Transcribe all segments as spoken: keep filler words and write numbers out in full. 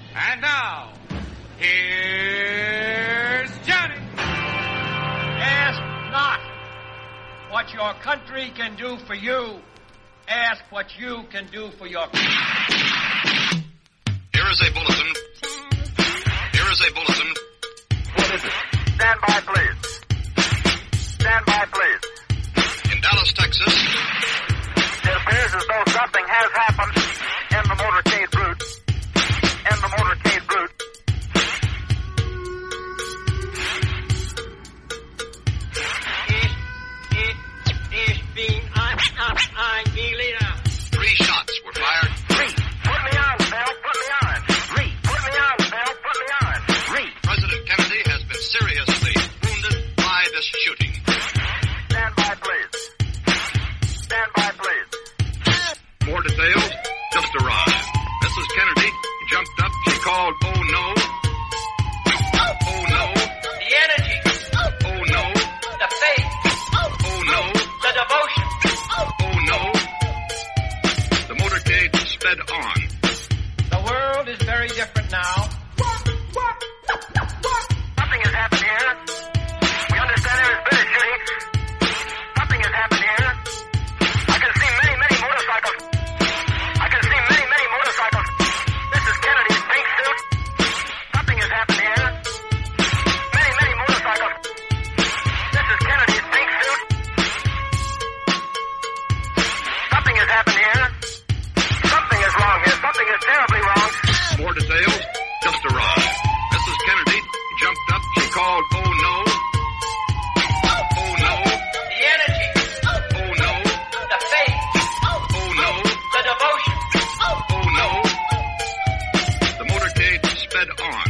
And now, here's Johnny. Ask not what your country can do for you. Ask what you can do for your country. Here is a bulletin. Here is a bulletin. What is it? Stand by, please. Stand by, please. In Dallas, Texas. It appears as though something has happened in the motorcade route. In the motorcade route. Three shots were fired. Three. Put me on, Bill. Put me on. Three. Put me on, Bill. Put me on. Three. President Kennedy has been seriously wounded by this shooting. Stand by, please. Stand by, please. More details just arrived. Missus Kennedy jumped up. She called, "Oh no! Oh no! The energy, Oh no! the faith, Oh no! the devotion. Oh no!" The motorcade sped on. The world is very different now. Something has happened here. We understand there has been a shooting. Something has happened here. I can see many, many motorcycles. I can see many, many motorcycles. Missus Kennedy's pink suit. Something has happened here. Many, many motorcycles. Missus Kennedy's pink suit. Something has happened here. Something is wrong here. Something is terribly wrong. More details just arrived. Missus Kennedy jumped up. She called, "Oh no! Oh no! The energy, Oh no! the faith, Oh no! the devotion. Oh no!" The motorcade sped on.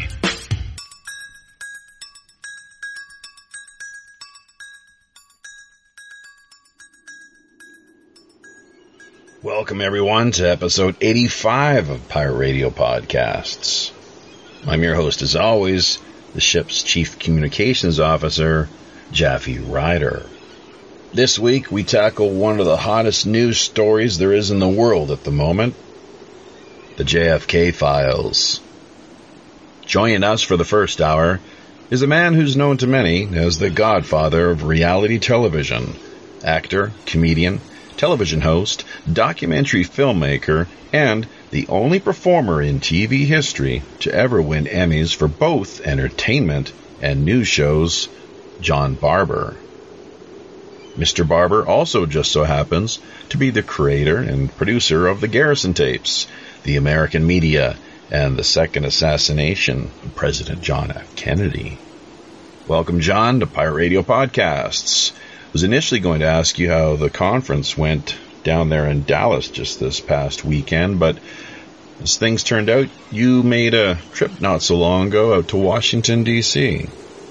Welcome, everyone, to episode eighty-five of Pirate Radio Podcasts. I'm your host, as always, the ship's Chief Communications Officer, Jaffe Ryder. This week, we tackle one of the hottest news stories there is in the world at the moment, the J F K Files. Joining us for the first hour is a man who's known to many as the godfather of reality television, actor, comedian, television host, documentary filmmaker, and the only performer in T V history to ever win Emmys for both entertainment and news shows, John Barber. Mister Barber also just so happens to be the creator and producer of the Garrison Tapes, The American Media, and the second assassination of President John F. Kennedy. Welcome, John, to Pirate Radio Podcasts. I was initially going to ask you how the conference went down there in Dallas just this past weekend, but as things turned out, you made a trip not so long ago out to Washington, D C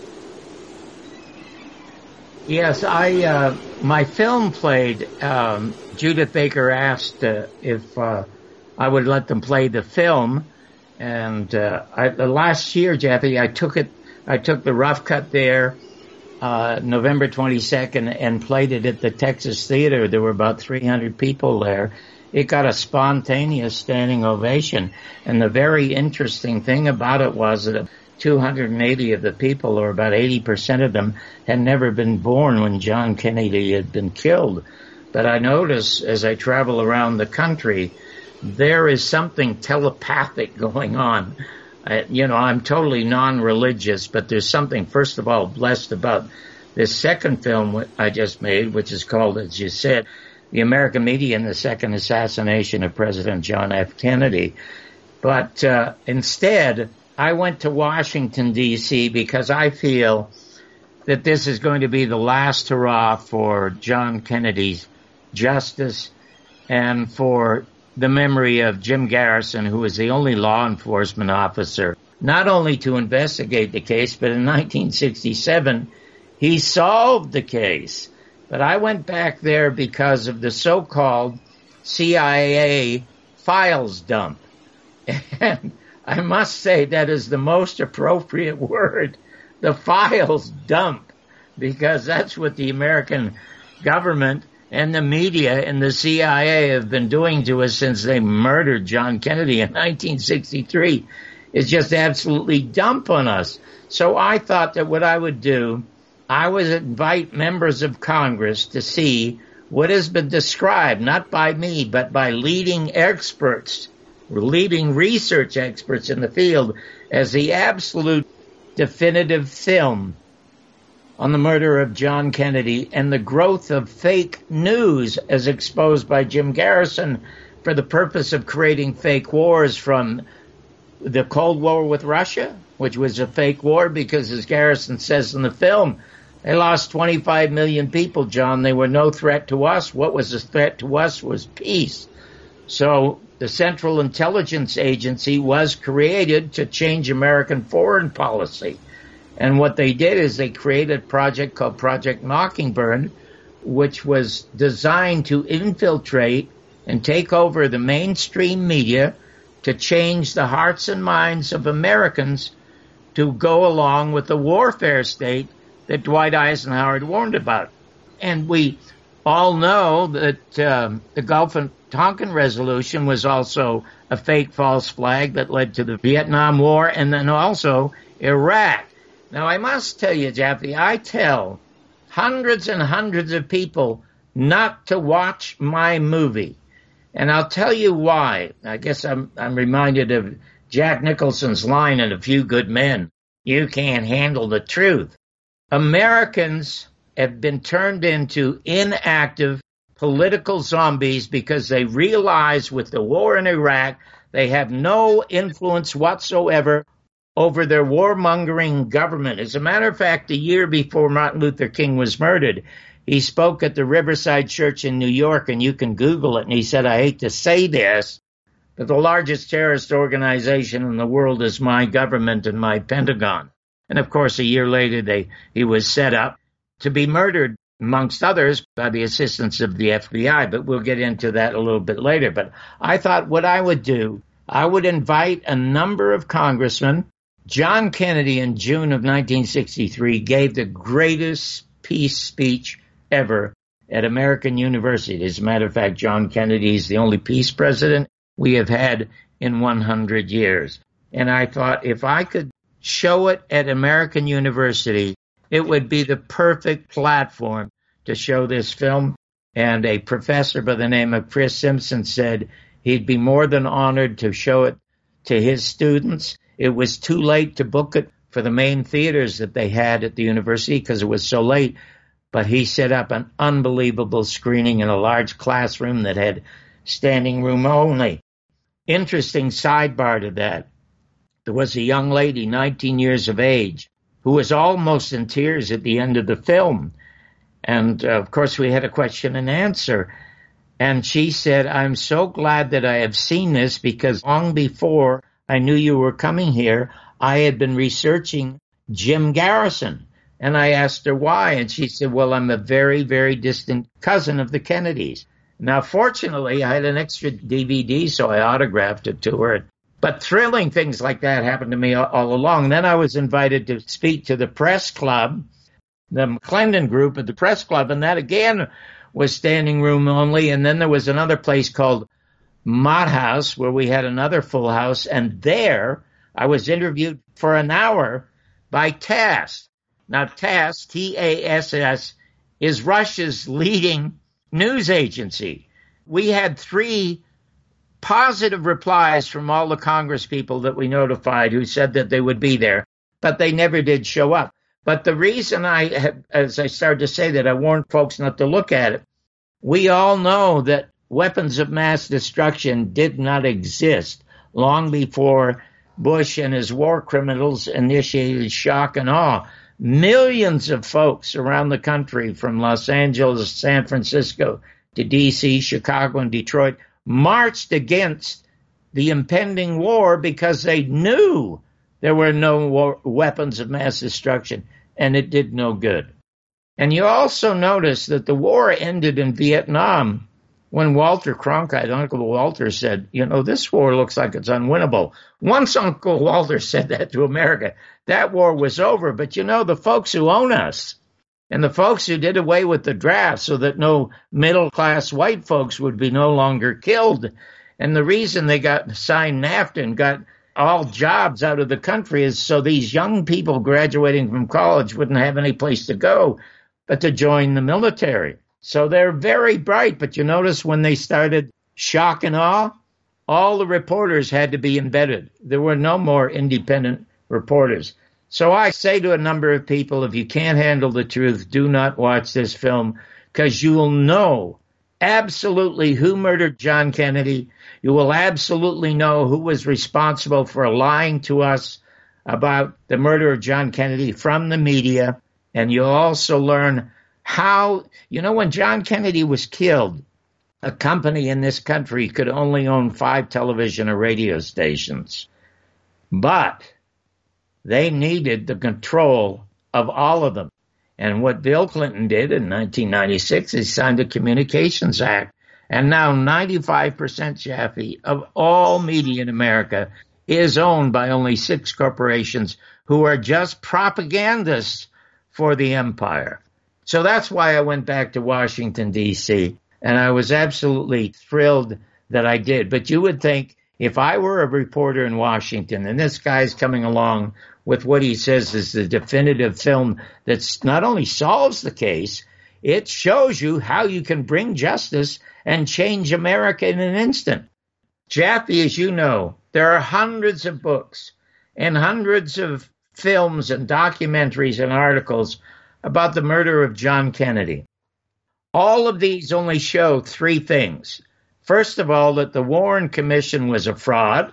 Yes, I uh, my film played. Um, Judith Baker asked uh, if uh, I would let them play the film, and uh, I, the last year, Jeffy, I took it. I took the rough cut there, uh, November twenty-second, and played it at the Texas Theater. There were about three hundred people there. It got a spontaneous standing ovation, and the very interesting thing about it was that two hundred eighty of the people, or about eighty percent of them, had never been born when John Kennedy had been killed. But I notice as I travel around the country, there is something telepathic going on. I, you know, I'm totally non-religious, but there's something, first of all, blessed about this second film I just made, which is called, as you said, The American Media and the Second Assassination of President John F. Kennedy. But uh, instead, I went to Washington, D C because I feel that this is going to be the last hurrah for John Kennedy's justice and for the memory of Jim Garrison, who was the only law enforcement officer, not only to investigate the case, but in nineteen sixty-seven, he solved the case. But I went back there because of the so-called C I A files dump. And I must say that is the most appropriate word, the files dump, because that's what the American government and the media and the C I A have been doing to us since they murdered John Kennedy in nineteen sixty-three. is just absolutely dump on us. So I thought that what I would do, I would invite members of Congress to see what has been described, not by me, but by leading experts, leading research experts in the field, as the absolute definitive film on the murder of John Kennedy and the growth of fake news as exposed by Jim Garrison for the purpose of creating fake wars, from the Cold War with Russia, which was a fake war because, as Garrison says in the film, they lost twenty-five million people, John. They were no threat to us. What was a threat to us was peace. So the Central Intelligence Agency was created to change American foreign policy. And what they did is they created a project called Project Mockingbird, which was designed to infiltrate and take over the mainstream media to change the hearts and minds of Americans to go along with the warfare state that Dwight Eisenhower had warned about. And we all know that um, the Gulf of Tonkin resolution was also a fake false flag that led to the Vietnam War and then also Iraq. Now, I must tell you, Jeffy, I tell hundreds and hundreds of people not to watch my movie. And I'll tell you why. I guess I'm, I'm reminded of Jack Nicholson's line in A Few Good Men. You can't handle the truth. Americans have been turned into inactive political zombies because they realize with the war in Iraq, they have no influence whatsoever over their warmongering government. As a matter of fact, a year before Martin Luther King was murdered, he spoke at the Riverside Church in New York, and you can Google it, and he said, I hate to say this, but the largest terrorist organization in the world is my government and my Pentagon. And of course, a year later, they he was set up to be murdered, amongst others, by the assistance of the F B I. But we'll get into that a little bit later. But I thought what I would do, I would invite a number of congressmen. John Kennedy in June of nineteen sixty-three gave the greatest peace speech ever at American University. As a matter of fact, John Kennedy is the only peace president we have had in one hundred years. And I thought if I could show it at American University, it would be the perfect platform to show this film. And a professor by the name of Chris Simpson said he'd be more than honored to show it to his students. It was too late to book it for the main theaters that they had at the university because it was so late. But he set up an unbelievable screening in a large classroom that had standing room only. Interesting sidebar to that. There was a young lady, nineteen years of age, who was almost in tears at the end of the film. And, uh, of course, we had a question and answer. And she said, I'm so glad that I have seen this because long before I knew you were coming here, I had been researching Jim Garrison. And I asked her why. And she said, well, I'm a very, very distant cousin of the Kennedys. Now, fortunately, I had an extra D V D, so I autographed it to her. But thrilling things like that happened to me all, all along. Then I was invited to speak to the press club, the McClendon group at the press club, and that again was standing room only. And then there was another place called Mott House where we had another full house. And there I was interviewed for an hour by TASS. Now, TASS, T A S S, is Russia's leading news agency. We had three positive replies from all the Congress people that we notified who said that they would be there, but they never did show up. But the reason I, have, as I started to say that, I warned folks not to look at it. We all know that weapons of mass destruction did not exist long before Bush and his war criminals initiated shock and awe. Millions of folks around the country, from Los Angeles, San Francisco to D C, Chicago, and Detroit, marched against the impending war because they knew there were no war, weapons of mass destruction, and it did no good. And you also notice that the war ended in Vietnam when Walter Cronkite, Uncle Walter, said, you know, this war looks like it's unwinnable. Once Uncle Walter said that to America, that war was over. But, you know, the folks who own us and the folks who did away with the draft so that no middle-class white folks would be no longer killed, and the reason they got signed NAFTA and got all jobs out of the country is so these young people graduating from college wouldn't have any place to go but to join the military. So they're very bright, but you notice when they started shock and awe, all the reporters had to be embedded. There were no more independent reporters. So I say to a number of people, if you can't handle the truth, do not watch this film, because you will know absolutely who murdered John Kennedy. You will absolutely know who was responsible for lying to us about the murder of John Kennedy from the media. And you'll also learn how, you know, when John Kennedy was killed, a company in this country could only own five television or radio stations. But they needed the control of all of them. And what Bill Clinton did in nineteen ninety-six is signed a Communications Act. And now ninety-five percent, Jaffe, of all media in America is owned by only six corporations who are just propagandists for the empire. So that's why I went back to Washington, D C, and I was absolutely thrilled that I did. But you would think if I were a reporter in Washington and this guy's coming along with what he says is the definitive film that not only solves the case, it shows you how you can bring justice and change America in an instant. Jaffe, as you know, there are hundreds of books and hundreds of films and documentaries and articles about the murder of John Kennedy. All of these only show three things. First of all, that the Warren Commission was a fraud.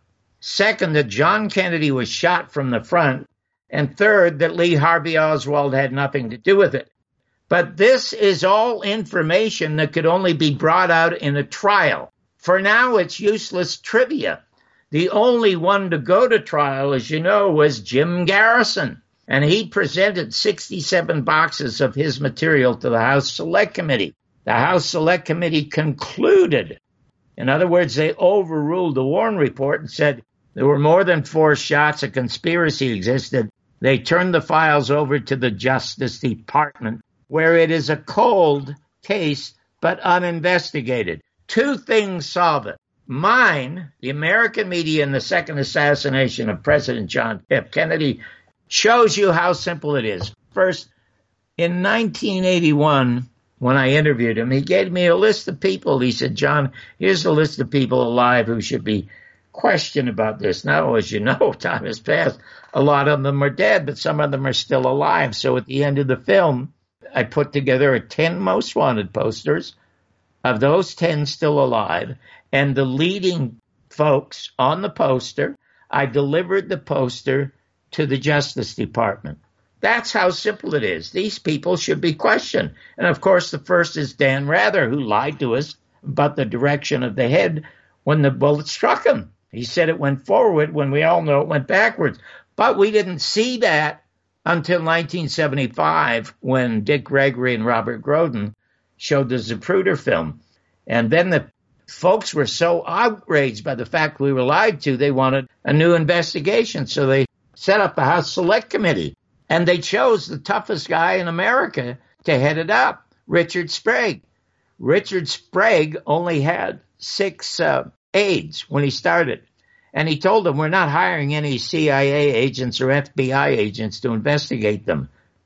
Second, that John Kennedy was shot from the front. And third, that Lee Harvey Oswald had nothing to do with it. But this is all information that could only be brought out in a trial. For now, it's useless trivia. The only one to go to trial, as you know, was Jim Garrison. And he presented sixty-seven boxes of his material to the House Select Committee. The House Select Committee concluded. In other words, they overruled the Warren report and said there were more than four shots, a conspiracy existed. They turned the files over to the Justice Department, where it is a cold case but uninvestigated. Two things solve it. Mine, the American media, and the second assassination of President John F. Kennedy shows you how simple it is. First, in nineteen eighty-one, when I interviewed him, he gave me a list of people. He said, John, here's a list of people alive who should be questioned about this. Now, as you know, time has passed. A lot of them are dead, but some of them are still alive. So at the end of the film, I put together a ten most wanted posters. Of those ten still alive, and the leading folks on the poster, I delivered the poster to the Justice Department. That's how simple it is. These people should be questioned. And of course, the first is Dan Rather, who lied to us about the direction of the head when the bullet struck him. He said it went forward when we all know it went backwards. But we didn't see that until nineteen seventy-five, when Dick Gregory and Robert Groden showed the Zapruder film. And then the folks were so outraged by the fact we were lied to, they wanted a new investigation. So they set up the House Select Committee, and they chose the toughest guy in America to head it up, Richard Sprague. Richard Sprague only had six uh, aides when he started. And he told them, we're not hiring any C I A agents or F B I agents to investigate them.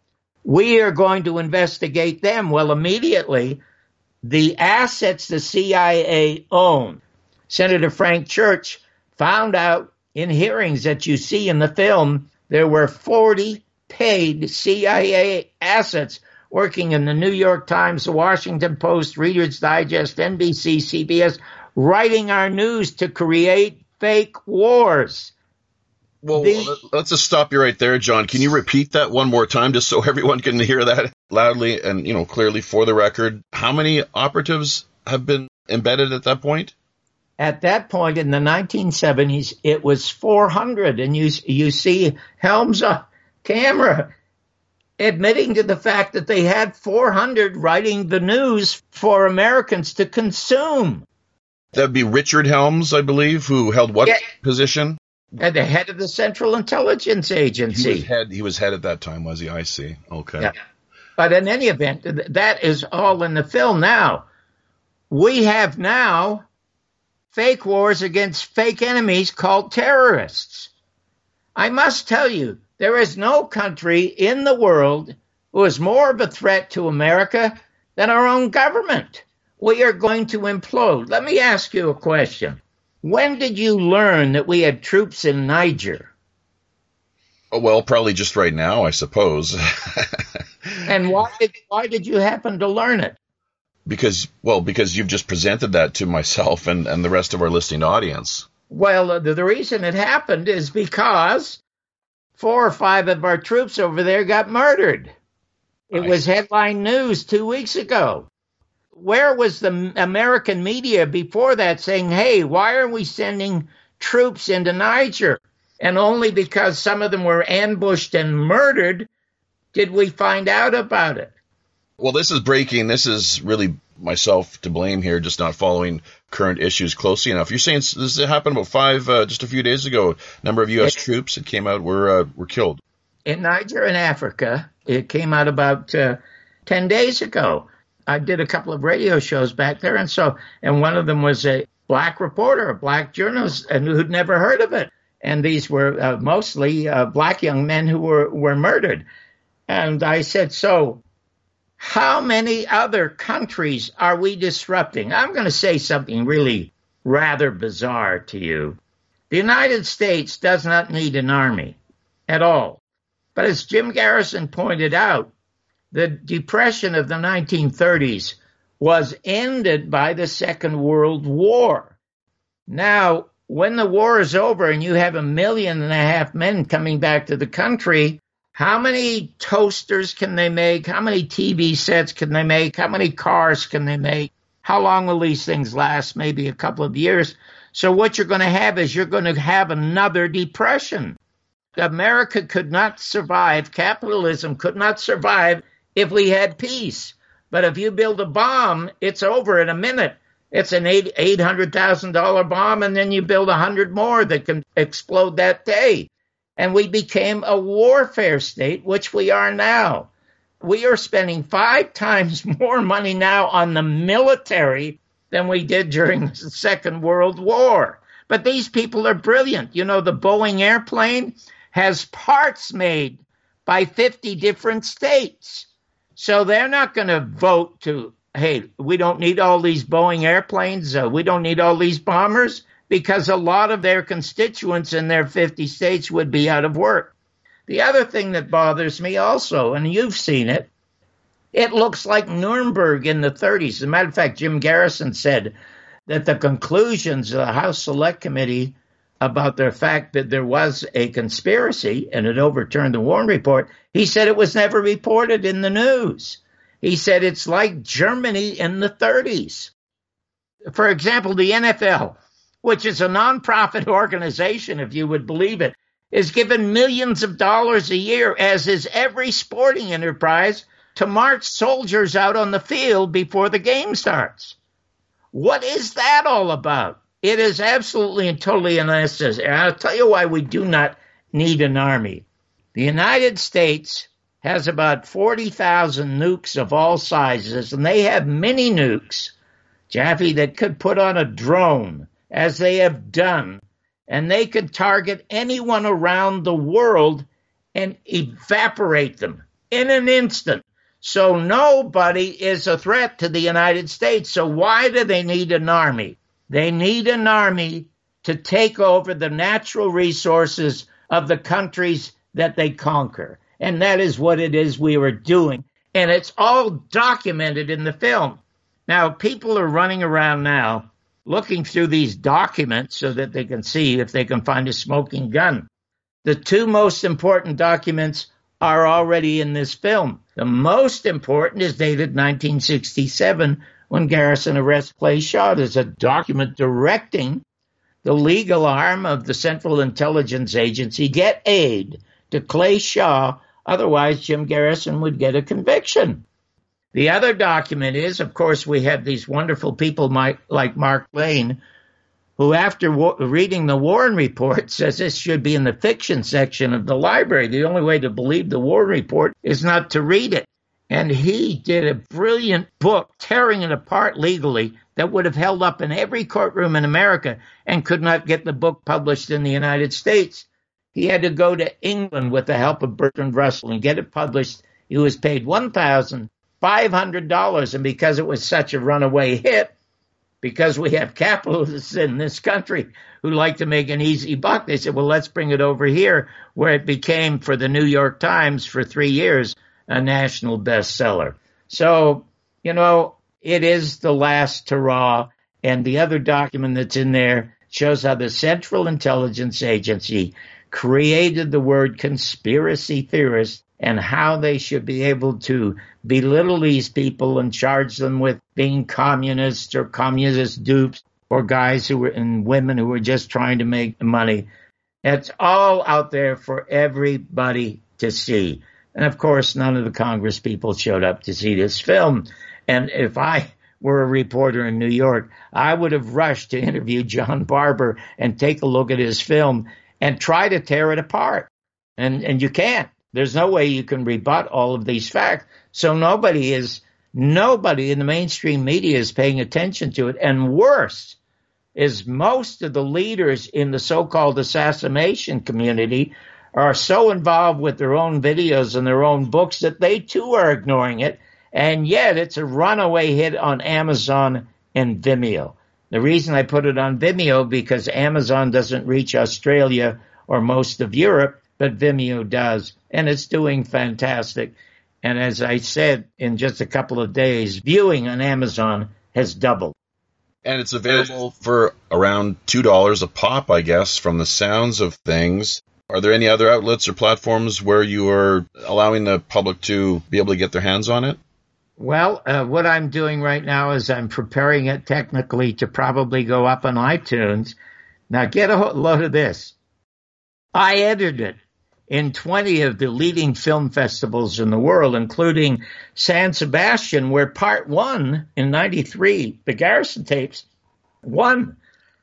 We are going to investigate them. Well, immediately, the assets the C I A owned, Senator Frank Church found out in hearings that you see in the film, there were forty paid C I A assets working in the New York Times, the Washington Post, Reader's Digest, N B C, C B S, writing our news to create fake wars. Well, The- let's just stop you right there, John. Can you repeat that one more time just so everyone can hear that loudly and, you know, clearly for the record? How many operatives have been embedded at that point? At that point in the nineteen seventies, it was four hundred. And you, you see Helms on camera admitting to the fact that they had four hundred writing the news for Americans to consume. That would be Richard Helms, I believe, who held what Yeah. position? At the head of the Central Intelligence He Agency. was head. He was head at that time, was he? I see. Okay. Yeah. But in any event, th- that is all in the film now. We have now fake wars against fake enemies called terrorists. I must tell you, there is no country in the world who is more of a threat to America than our own government. We are going to implode. Let me ask you a question. When did you learn that we had troops in Niger? Oh, well, probably just right now, I suppose. And why did why did you happen to learn it? Because, well, because you've just presented that to myself and, and the rest of our listening audience. Well, the, the reason it happened is because four or five of our troops over there got murdered. It Right. was headline news two weeks ago. Where was the American media before that saying, hey, why are we sending troops into Niger? And only because some of them were ambushed and murdered did we find out about it. Well, this is breaking. This is really myself to blame here, just not following current issues closely enough. You're saying this happened about five, uh, just a few days ago. A number of U S troops that came out were uh, were killed. In Niger and Africa, it came out about uh, ten days ago. I did a couple of radio shows back there, and so and one of them was a black reporter, a black journalist, and who'd never heard of it. And these were uh, mostly uh, black young men who were, were murdered. And I said, so how many other countries are we disrupting? I'm going to say something really rather bizarre to you. The United States does not need an army at all. But as Jim Garrison pointed out, the Depression of the nineteen thirties was ended by the Second World War. Now, when the war is over and you have a million and a half men coming back to the country, how many toasters can they make? How many T V sets can they make? How many cars can they make? How long will these things last? Maybe a couple of years. So what you're going to have is you're going to have another depression. America could not survive, capitalism could not survive if we had peace. But if you build a bomb, it's over in a minute. It's an eight eight hundred thousand dollar bomb, and then you build a hundred more that can explode that day. And we became a warfare state, which we are now. We are spending five times more money now on the military than we did during the Second World War. But these people are brilliant. You know, the Boeing airplane has parts made by fifty different states. So they're not going to vote to, hey, we don't need all these Boeing airplanes, uh, we don't need all these bombers, because a lot of their constituents in their fifty states would be out of work. The other thing that bothers me also, and you've seen it, it looks like Nuremberg in the thirties. As a matter of fact, Jim Garrison said that the conclusions of the House Select Committee about the fact that there was a conspiracy and it overturned the Warren Report, he said it was never reported in the news. He said it's like Germany in the thirties. For example, the N F L, which is a nonprofit organization, if you would believe it, is given millions of dollars a year, as is every sporting enterprise, to march soldiers out on the field before the game starts. What is that all about? It is absolutely and totally unnecessary. And I'll tell you why we do not need an army. The United States has about forty thousand nukes of all sizes, and they have mini nukes, Jaffe, that could put on a drone, as they have done, and they could target anyone around the world and evaporate them in an instant. So nobody is a threat to the United States. So why do they need an army? They need an army to take over the natural resources of the countries that they conquer. And that is what it is we were doing. And it's all documented in the film. Now, people are running around now looking through these documents so that they can see if they can find a smoking gun. The two most important documents are already in this film. The most important is dated nineteen sixty-seven, when Garrison arrests Clay Shaw. There's a document directing the legal arm of the Central Intelligence Agency get aid to Clay Shaw. Otherwise, Jim Garrison would get a conviction. The other document is, of course, we have these wonderful people like Mark Lane, who after reading the Warren Report says this should be in the fiction section of the library. The only way to believe the Warren Report is not to read it. And he did a brilliant book tearing it apart legally that would have held up in every courtroom in America and could not get the book published in the United States. He had to go to England with the help of Bertrand Russell and get it published. He was paid one thousand five hundred dollars, and because it was such a runaway hit, because we have capitalists in this country who like to make an easy buck, they said, well, let's bring it over here, where it became, for the New York Times for three years, a national bestseller. So, you know, it is the last hurrah, and the other document that's in there shows how the Central Intelligence Agency created the word conspiracy theorist and how they should be able to belittle these people and charge them with being communists or communist dupes or guys who were and women who were just trying to make money. It's all out there for everybody to see. And of course, none of the Congress people showed up to see this film. And if I were a reporter in New York, I would have rushed to interview John Barber and take a look at his film and try to tear it apart. And and you can't. There's no way you can rebut all of these facts. So nobody is, nobody in the mainstream media is paying attention to it. And worse is most of the leaders in the so-called assassination community are so involved with their own videos and their own books that they too are ignoring it. And yet it's a runaway hit on Amazon and Vimeo. The reason I put it on Vimeo because Amazon doesn't reach Australia or most of Europe, but Vimeo does. And it's doing fantastic. And as I said, in just a couple of days, viewing on Amazon has doubled. And it's available for around two dollars a pop, I guess, from the sounds of things. Are there any other outlets or platforms where you are allowing the public to be able to get their hands on it? Well, uh, what I'm doing right now is I'm preparing it technically to probably go up on iTunes. Now, get a load of this. I edited it in twenty of the leading film festivals in the world, including San Sebastian, where part one in ninety-three, the Garrison tapes, won.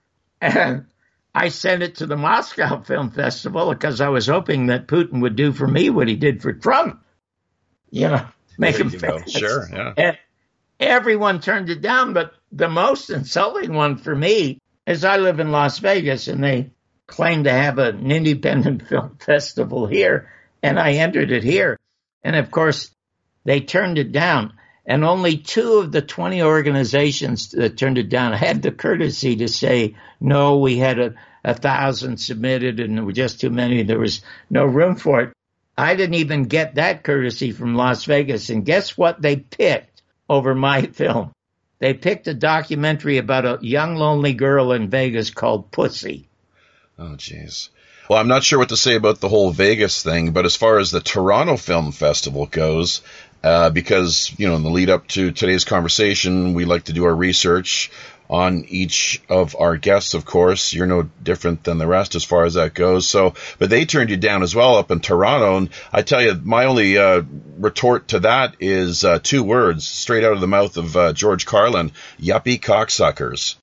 And I sent it to the Moscow Film Festival because I was hoping that Putin would do for me what he did for Trump. You know, make him famous. Sure, yeah. And everyone turned it down, but the most insulting one for me is I live in Las Vegas, and they claim to have an independent film festival here, and I entered it here. And, of course, they turned it down. And only two of the twenty organizations that turned it down had the courtesy to say, no, we had a, a thousand submitted and there were just too many. There was no room for it. I didn't even get that courtesy from Las Vegas. And guess what they picked over my film? They picked a documentary about a young, lonely girl in Vegas called Pussy. Oh, jeez. Well, I'm not sure what to say about the whole Vegas thing, but as far as the Toronto Film Festival goes, uh, because, you know, in the lead up to today's conversation, we like to do our research on each of our guests, of course. You're no different than the rest as far as that goes. So, but they turned you down as well up in Toronto. And I tell you, my only uh, retort to that is uh, two words straight out of the mouth of uh, George Carlin: yuppie cocksuckers.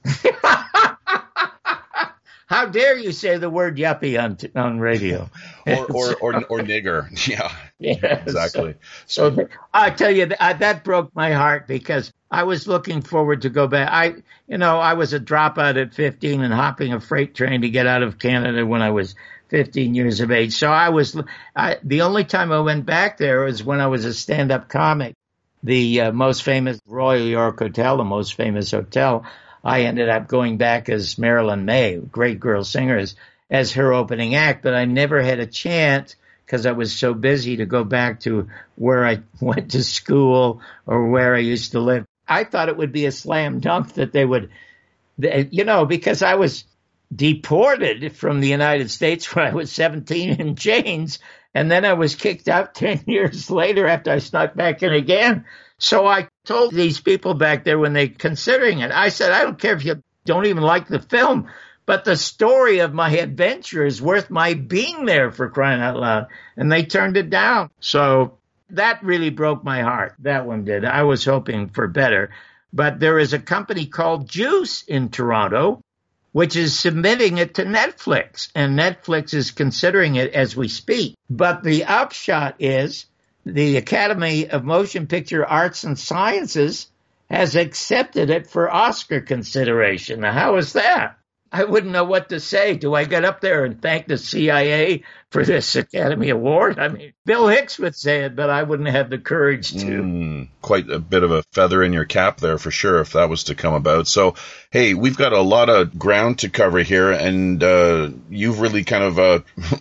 How dare you say the word yuppie on on radio? or, or, or, or nigger. Yeah, yeah, exactly. So, so I tell you, that, that broke my heart because I was looking forward to go back. I, you know, I was a dropout at fifteen and hopping a freight train to get out of Canada when I was fifteen years of age. So I was, I, the only time I went back there was when I was a stand-up comic. The uh, most famous Royal York Hotel, the most famous hotel, I ended up going back as Marilyn May, great girl singer, as, as her opening act, but I never had a chance because I was so busy to go back to where I went to school or where I used to live. I thought it would be a slam dunk that they would, they, you know, because I was deported from the United States when I was seventeen in chains, and then I was kicked out ten years later after I snuck back in again. So I told these people back there when they considering it, I said, I don't care if you don't even like the film, but the story of my adventure is worth my being there, for crying out loud. And they turned it down. So that really broke my heart. That one did. I was hoping for better. But there is a company called Juice in Toronto, which is submitting it to Netflix. And Netflix is considering it as we speak. But the upshot is the Academy of Motion Picture Arts and Sciences has accepted it for Oscar consideration. Now, how is that? I wouldn't know what to say. Do I get up there and thank the C I A for this Academy Award? I mean, Bill Hicks would say it, but I wouldn't have the courage to. Mm, quite a bit of a feather in your cap there for sure, if that was to come about. So, hey, we've got a lot of ground to cover here, and uh, you've really kind of uh,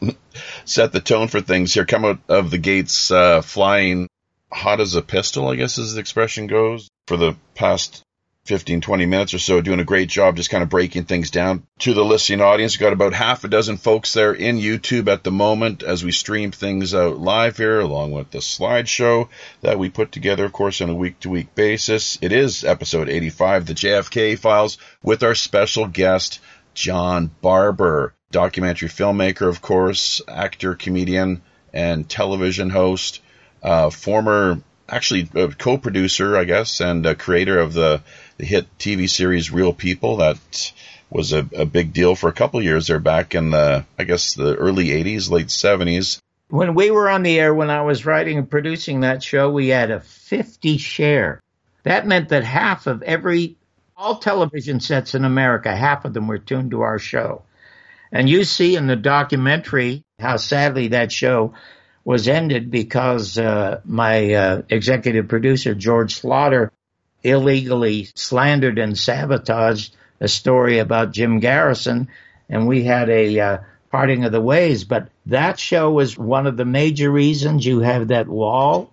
set the tone for things here. Come out of the gates uh, flying hot as a pistol, I guess as the expression goes, for the past fifteen, twenty minutes or so, doing a great job just kind of breaking things down to the listening audience. We've got about half a dozen folks there in YouTube at the moment as we stream things out live here, along with the slideshow that we put together, of course, on a week-to-week basis. It is episode eighty-five, the J F K Files, with our special guest, John Barber, documentary filmmaker, of course, actor, comedian, and television host, uh, former, actually, uh, co-producer, I guess, and uh, creator of the the hit T V series Real People. That was a, a big deal for a couple of years there back in the, I guess, the early eighties, late seventies. When we were on the air, when I was writing and producing that show, we had a fifty share. That meant that half of every, all television sets in America, half of them were tuned to our show. And you see in the documentary how sadly that show was ended because uh, my uh, executive producer, George Slaughter, illegally slandered and sabotaged a story about Jim Garrison, and we had a uh, parting of the ways. But that show was one of the major reasons you have that wall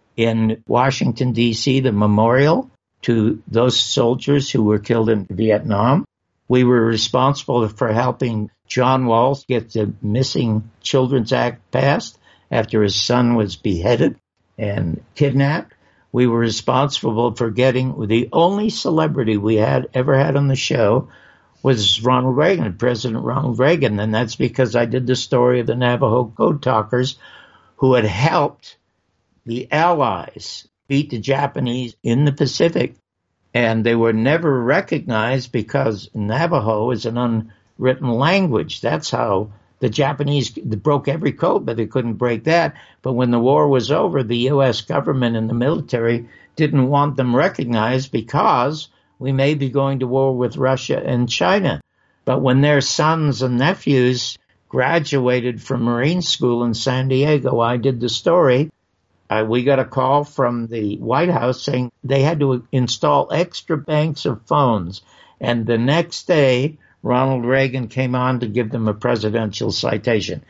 in Washington, D C, the memorial to those soldiers who were killed in Vietnam. We were responsible for helping John Walsh get the Missing Children's Act passed after his son was beheaded and kidnapped. We were responsible for getting, the only celebrity we had ever had on the show was Ronald Reagan, President Ronald Reagan. And that's because I did the story of the Navajo Code Talkers who had helped the Allies beat the Japanese in the Pacific. And they were never recognized because Navajo is an unwritten language. That's how the Japanese broke every code, but they couldn't break that. But when the war was over, the U S government and the military didn't want them recognized because we may be going to war with Russia and China. But when their sons and nephews graduated from Marine School in San Diego, I did the story. Uh, we got a call from the White House saying they had to install extra banks of phones. And the next day, Ronald Reagan came on to give them a presidential citation.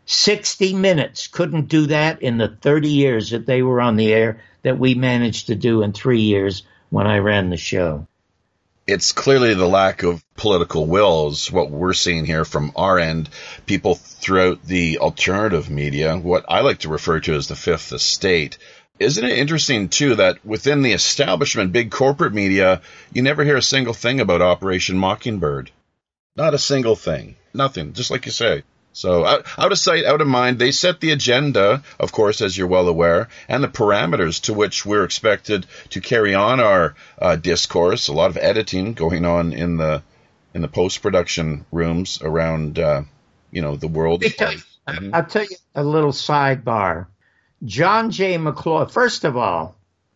sixty minutes. Couldn't do that in the thirty years that they were on the air that we managed to do in three years when I ran the show. It's clearly the lack of political will is what we're seeing here from our end. People throughout the alternative media, what I like to refer to as the fifth estate. Isn't it interesting, too, that within the establishment, big corporate media, you never hear a single thing about Operation Mockingbird? Not a single thing. Nothing. Just like you say. So out, out of sight, out of mind, they set the agenda, of course, as you're well aware, and the parameters to which we're expected to carry on our uh, discourse. A lot of editing going on in the in the post-production rooms around, uh, you know, the world. Tell you, mm-hmm. I'll tell you a little sidebar. John J. McCloy, first of all,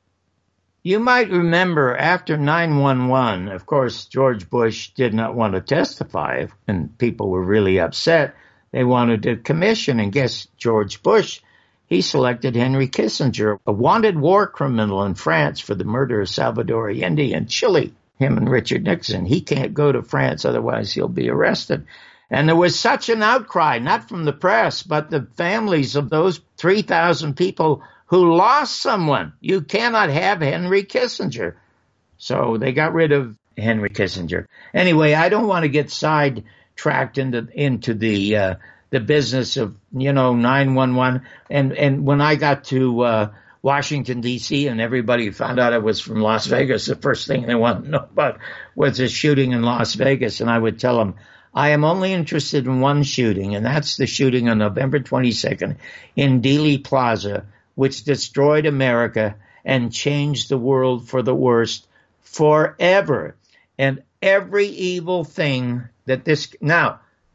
you might remember after nine one one, of course, George Bush did not want to testify, and people were really upset. They wanted a commission, and guess George Bush, he selected Henry Kissinger, a wanted war criminal in France for the murder of Salvador Allende in Chile, him and Richard Nixon. He can't go to France, otherwise he'll be arrested. And there was such an outcry, not from the press, but the families of those three thousand people who lost someone. You cannot have Henry Kissinger. So they got rid of Henry Kissinger. Anyway, I don't want to get sidetracked into into the uh, the business of, you know, nine one one. And, and when I got to uh, Washington, D C, and everybody found out I was from Las Vegas, the first thing they wanted to know about was a shooting in Las Vegas. And I would tell them, I am only interested in one shooting, and that's the shooting on November twenty-second in Dealey Plaza, which destroyed America and changed the world for the worst forever. And every evil thing that this... Now,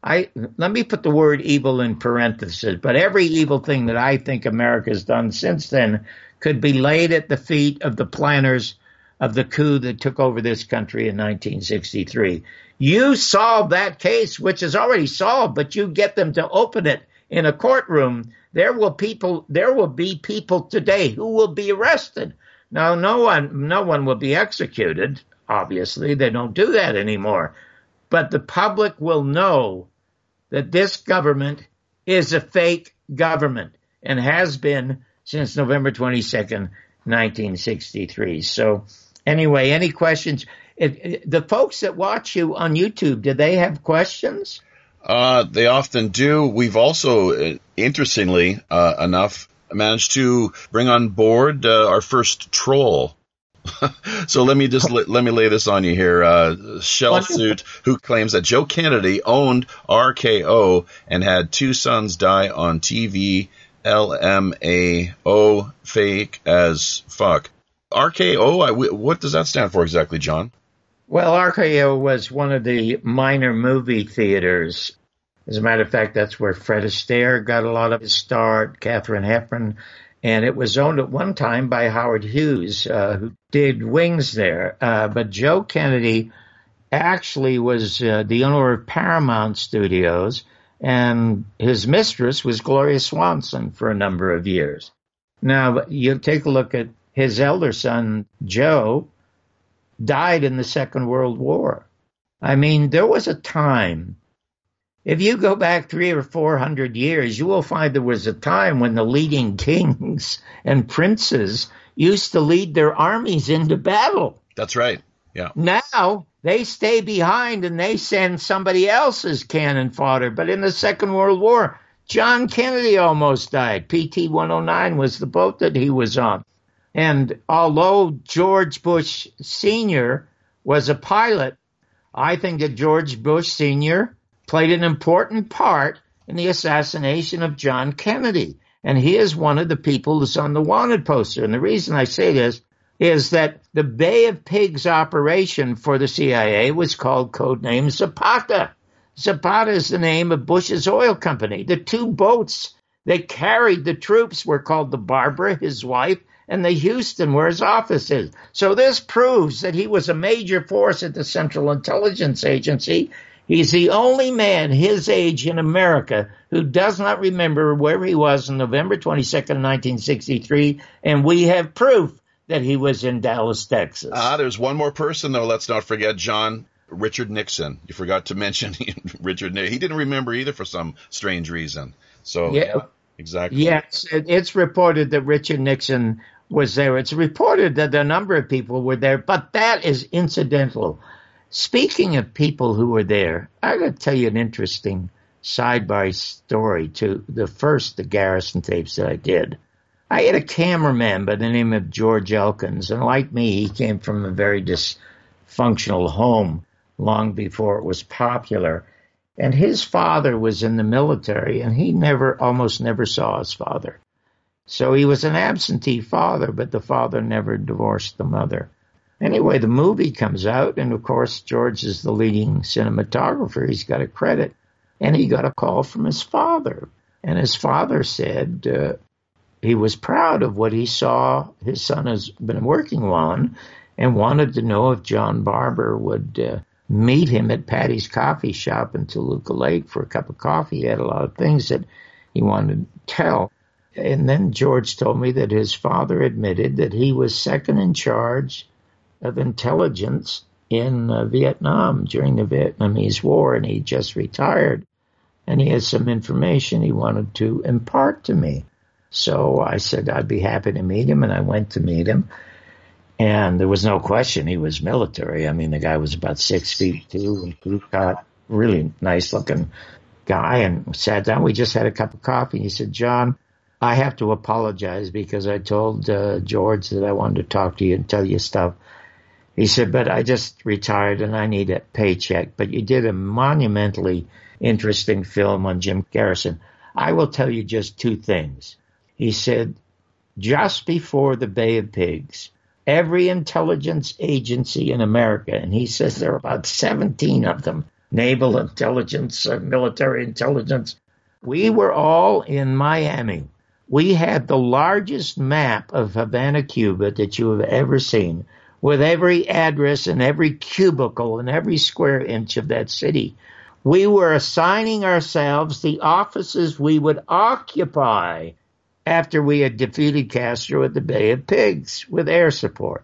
I let me put the word evil in parentheses, but every evil thing that I think America's done since then could be laid at the feet of the planners of the coup that took over this country in nineteen sixty-three. You solve that case, which is already solved, but you get them to open it in a courtroom. There will people, there will be people today who will be arrested. Now, no one, no one will be executed. Obviously, they don't do that anymore. But the public will know that this government is a fake government and has been since November twenty-second, nineteen sixty-three. So anyway, any questions? It, it, the folks that watch you on YouTube, do they have questions? Uh, they often do. We've also, uh, interestingly uh, enough, managed to bring on board uh, our first troll. So let me just let, let me lay this on you here. Uh, Shell Suit, who claims that Joe Kennedy owned R K O and had two sons die on T V. L M A O, fake as fuck. R K O, I, what does that stand for exactly, John? Well, R K O was one of the minor movie theaters. As a matter of fact, that's where Fred Astaire got a lot of his start, Katharine Hepburn, and it was owned at one time by Howard Hughes, uh, who did Wings there. Uh, but Joe Kennedy actually was uh, the owner of Paramount Studios, and his mistress was Gloria Swanson for a number of years. Now, you take a look at his elder son, Joe, died in the Second World War. I mean, there was a time, if you go back three or four hundred years, you will find there was a time when the leading kings and princes used to lead their armies into battle. That's right. Yeah. Now they stay behind and they send somebody else's cannon fodder. But in the Second World War, John Kennedy almost died. P T one oh nine was the boat that he was on. And although George Bush Senior was a pilot, I think that George Bush Senior played an important part in the assassination of John Kennedy. And he is one of the people that's on the wanted poster. And the reason I say this is that the Bay of Pigs operation for the C I A was called codename Zapata. Zapata is the name of Bush's oil company. The two boats that carried the troops were called the Barbara, his wife, and the Houston, where his office is. So this proves that he was a major force at the Central Intelligence Agency. He's the only man his age in America who does not remember where he was on November twenty-second, nineteen sixty-three, and we have proof that he was in Dallas, Texas. Ah, uh, there's one more person, though. Let's not forget, John, Richard Nixon. You forgot to mention Richard Nixon. He didn't remember either for some strange reason. So, yeah, yeah exactly. Yes, it's reported that Richard Nixon was there. It's reported that a number of people were there, but that is incidental. Speaking of people who were there, I got to tell you an interesting side-by story to the first the Garrison tapes that I did. I had a cameraman by the name of George Elkins, and like me, he came from a very dysfunctional home long before it was popular. And his father was in the military, and he never, almost never saw his father. So he was an absentee father, but the father never divorced the mother. Anyway, the movie comes out, and of course, George is the leading cinematographer. He's got a credit, and he got a call from his father. And his father said uh, he was proud of what he saw his son has been working on and wanted to know if John Barber would uh, meet him at Patty's Coffee Shop in Toluca Lake for a cup of coffee. He had a lot of things that he wanted to tell. And then George told me that his father admitted that he was second in charge of intelligence in uh, Vietnam during the Vietnamese War, and he just retired. And he had some information he wanted to impart to me. So I said I'd be happy to meet him, and I went to meet him. And there was no question he was military. I mean, the guy was about six feet two and crew cut, really nice-looking guy, and sat down. We just had a cup of coffee. He said, John, I have to apologize because I told uh, George that I wanted to talk to you and tell you stuff. He said, but I just retired and I need a paycheck. But you did a monumentally interesting film on Jim Garrison. I will tell you just two things. He said, just before the Bay of Pigs, every intelligence agency in America, and he says there are about seventeen of them, naval intelligence, uh, military intelligence. We were all in Miami. We had the largest map of Havana, Cuba that you have ever seen, with every address and every cubicle and every square inch of that city. We were assigning ourselves the offices we would occupy after we had defeated Castro at the Bay of Pigs with air support.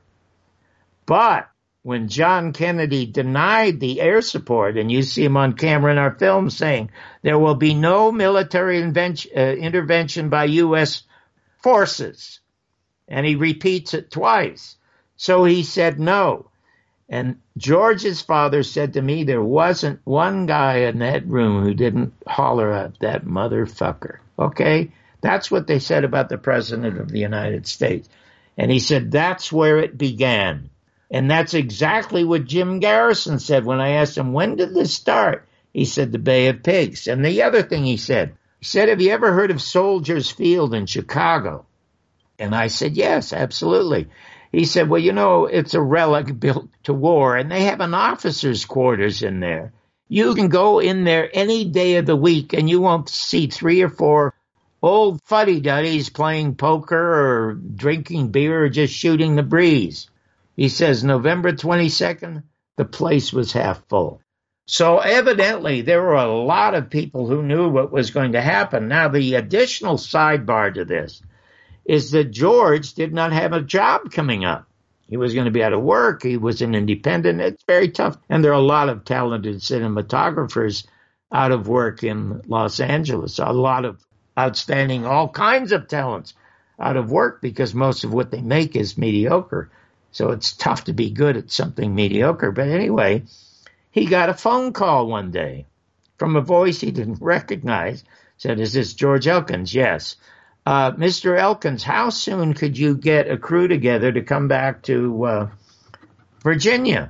But when John Kennedy denied the air support, and you see him on camera in our film saying there will be no military invention, uh, intervention by U S forces, and he repeats it twice. So he said no. And George's father said to me there wasn't one guy in that room who didn't holler at that motherfucker. Okay? That's what they said about the President of the United States. And he said that's where it began. And that's exactly what Jim Garrison said when I asked him, when did this start? He said the Bay of Pigs. And the other thing he said, he said, have you ever heard of Soldiers Field in Chicago? And I said, yes, absolutely. He said, well, you know, it's a relic built to war, and they have an officer's quarters in there. You can go in there any day of the week, and you won't see three or four old fuddy-duddies playing poker or drinking beer or just shooting the breeze. He says November twenty-second, the place was half full. So evidently there were a lot of people who knew what was going to happen. Now, the additional sidebar to this is that George did not have a job coming up. He was going to be out of work. He was an independent. It's very tough. And there are a lot of talented cinematographers out of work in Los Angeles, a lot of outstanding, all kinds of talents out of work because most of what they make is mediocre. So it's tough to be good at something mediocre. But anyway, he got a phone call one day from a voice he didn't recognize. Said, is this George Elkins? Yes. Uh, Mister Elkins, how soon could you get a crew together to come back to uh, Virginia?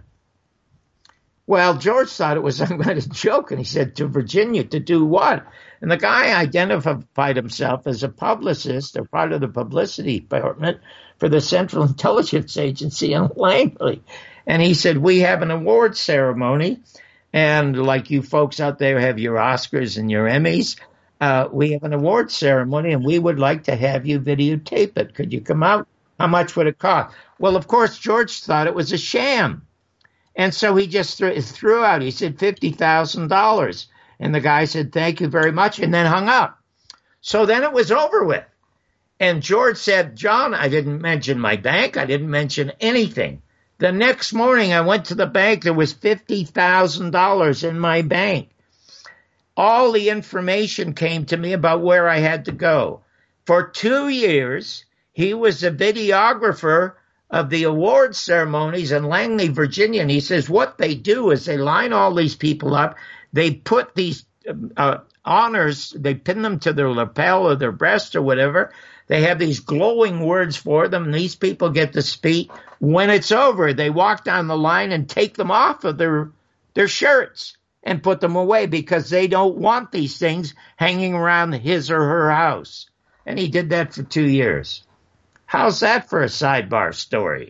Well, George thought it was some kind of joke, and he said, to Virginia, to do what? And the guy identified himself as a publicist or part of the publicity department for the Central Intelligence Agency in Langley. And he said, we have an awards ceremony, and like you folks out there have your Oscars and your Emmys, Uh, we have an awards ceremony, and we would like to have you videotape it. Could you come out? How much would it cost? Well, of course, George thought it was a sham. And so he just threw, threw out, he said fifty thousand dollars. And the guy said, thank you very much, and then hung up. So then it was over with. And George said, John, I didn't mention my bank. I didn't mention anything. The next morning, I went to the bank. There was fifty thousand dollars in my bank. All the information came to me about where I had to go. For two years, he was a videographer of the awards ceremonies in Langley, Virginia. And he says what they do is they line all these people up. They put these uh, honors, they pin them to their lapel or their breast or whatever. They have these glowing words for them, and these people get to speak. When it's over, they walk down the line and take them off of their their shirts and put them away because they don't want these things hanging around his or her house. And he did that for two years. How's that for a sidebar story?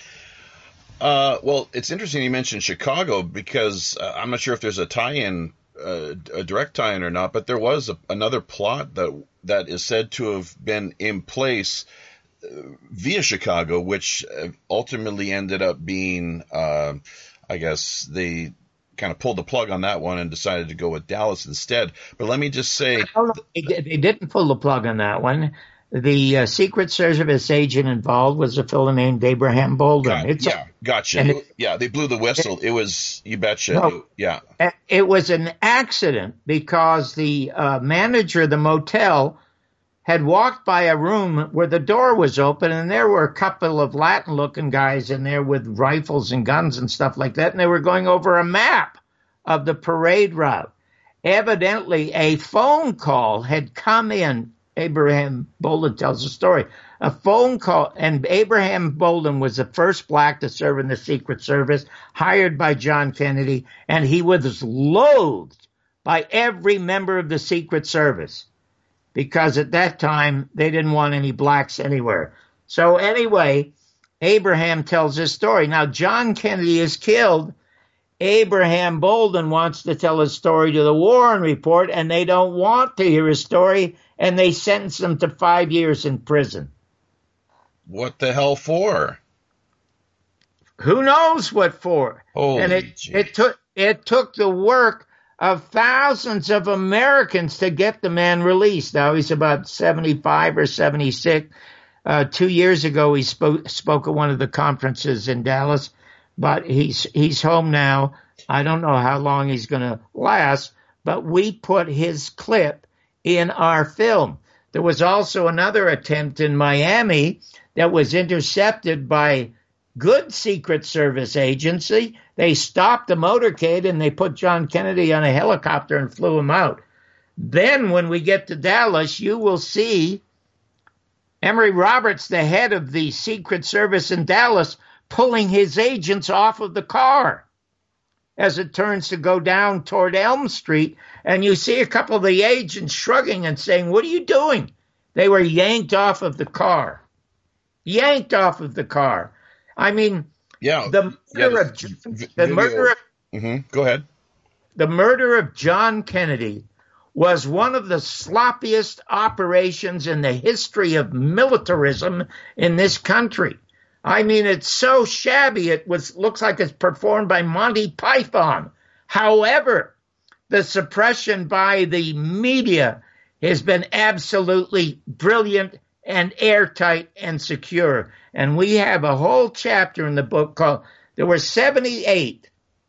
Uh, well, it's interesting you mentioned Chicago because uh, I'm not sure if there's a tie-in, uh, a direct tie-in or not, but there was a, another plot that that is said to have been in place uh, via Chicago, which uh, ultimately ended up being, uh, I guess, they kind of pulled the plug on that one and decided to go with Dallas instead. But let me just say... No, no, they, they didn't pull the plug on that one. The uh, Secret Service agent involved was a fellow named Abraham Bolden. Got, it's yeah, a, gotcha. It, yeah, they blew the whistle. It, it was, you betcha. No, it, yeah. It was an accident because the uh, manager of the motel had walked by a room where the door was open, and there were a couple of Latin-looking guys in there with rifles and guns and stuff like that, and they were going over a map of the parade route. Evidently, a phone call had come in. Abraham Bolden tells the story. A phone call, and Abraham Bolden was the first black to serve in the Secret Service, hired by John Kennedy, and he was loathed by every member of the Secret Service because at that time they didn't want any blacks anywhere. So anyway, Abraham tells this story. Now, John Kennedy is killed Abraham Bolden wants to tell his story to the Warren Report, and they don't want to hear his story, and they sentence him to five years in prison. What the hell for? Who knows what for? Holy and it, it took it took the work of thousands of Americans to get the man released. Now he's about seventy-five or seventy-six. Uh, two years ago, he spoke spoke at one of the conferences in Dallas, but he's he's home now. I don't know how long he's going to last, but we put his clip in our film. There was also another attempt in Miami that was intercepted by good Secret Service agency. They stopped the motorcade and they put John Kennedy on a helicopter and flew him out. Then when we get to Dallas, you will see Emory Roberts, the head of the Secret Service in Dallas, pulling his agents off of the car as it turns to go down toward Elm Street. And you see a couple of the agents shrugging and saying, "What are you doing?" They were yanked off of the car. Yanked off of the car. I mean, yeah, the murder yeah, of the, the murder of, mm-hmm. Go ahead. The murder of John Kennedy was one of the sloppiest operations in the history of militarism in this country. I mean, it's so shabby it was looks like it's performed by Monty Python. However, the suppression by the media has been absolutely brilliant and airtight and secure. And we have a whole chapter in the book called, there were seventy-eight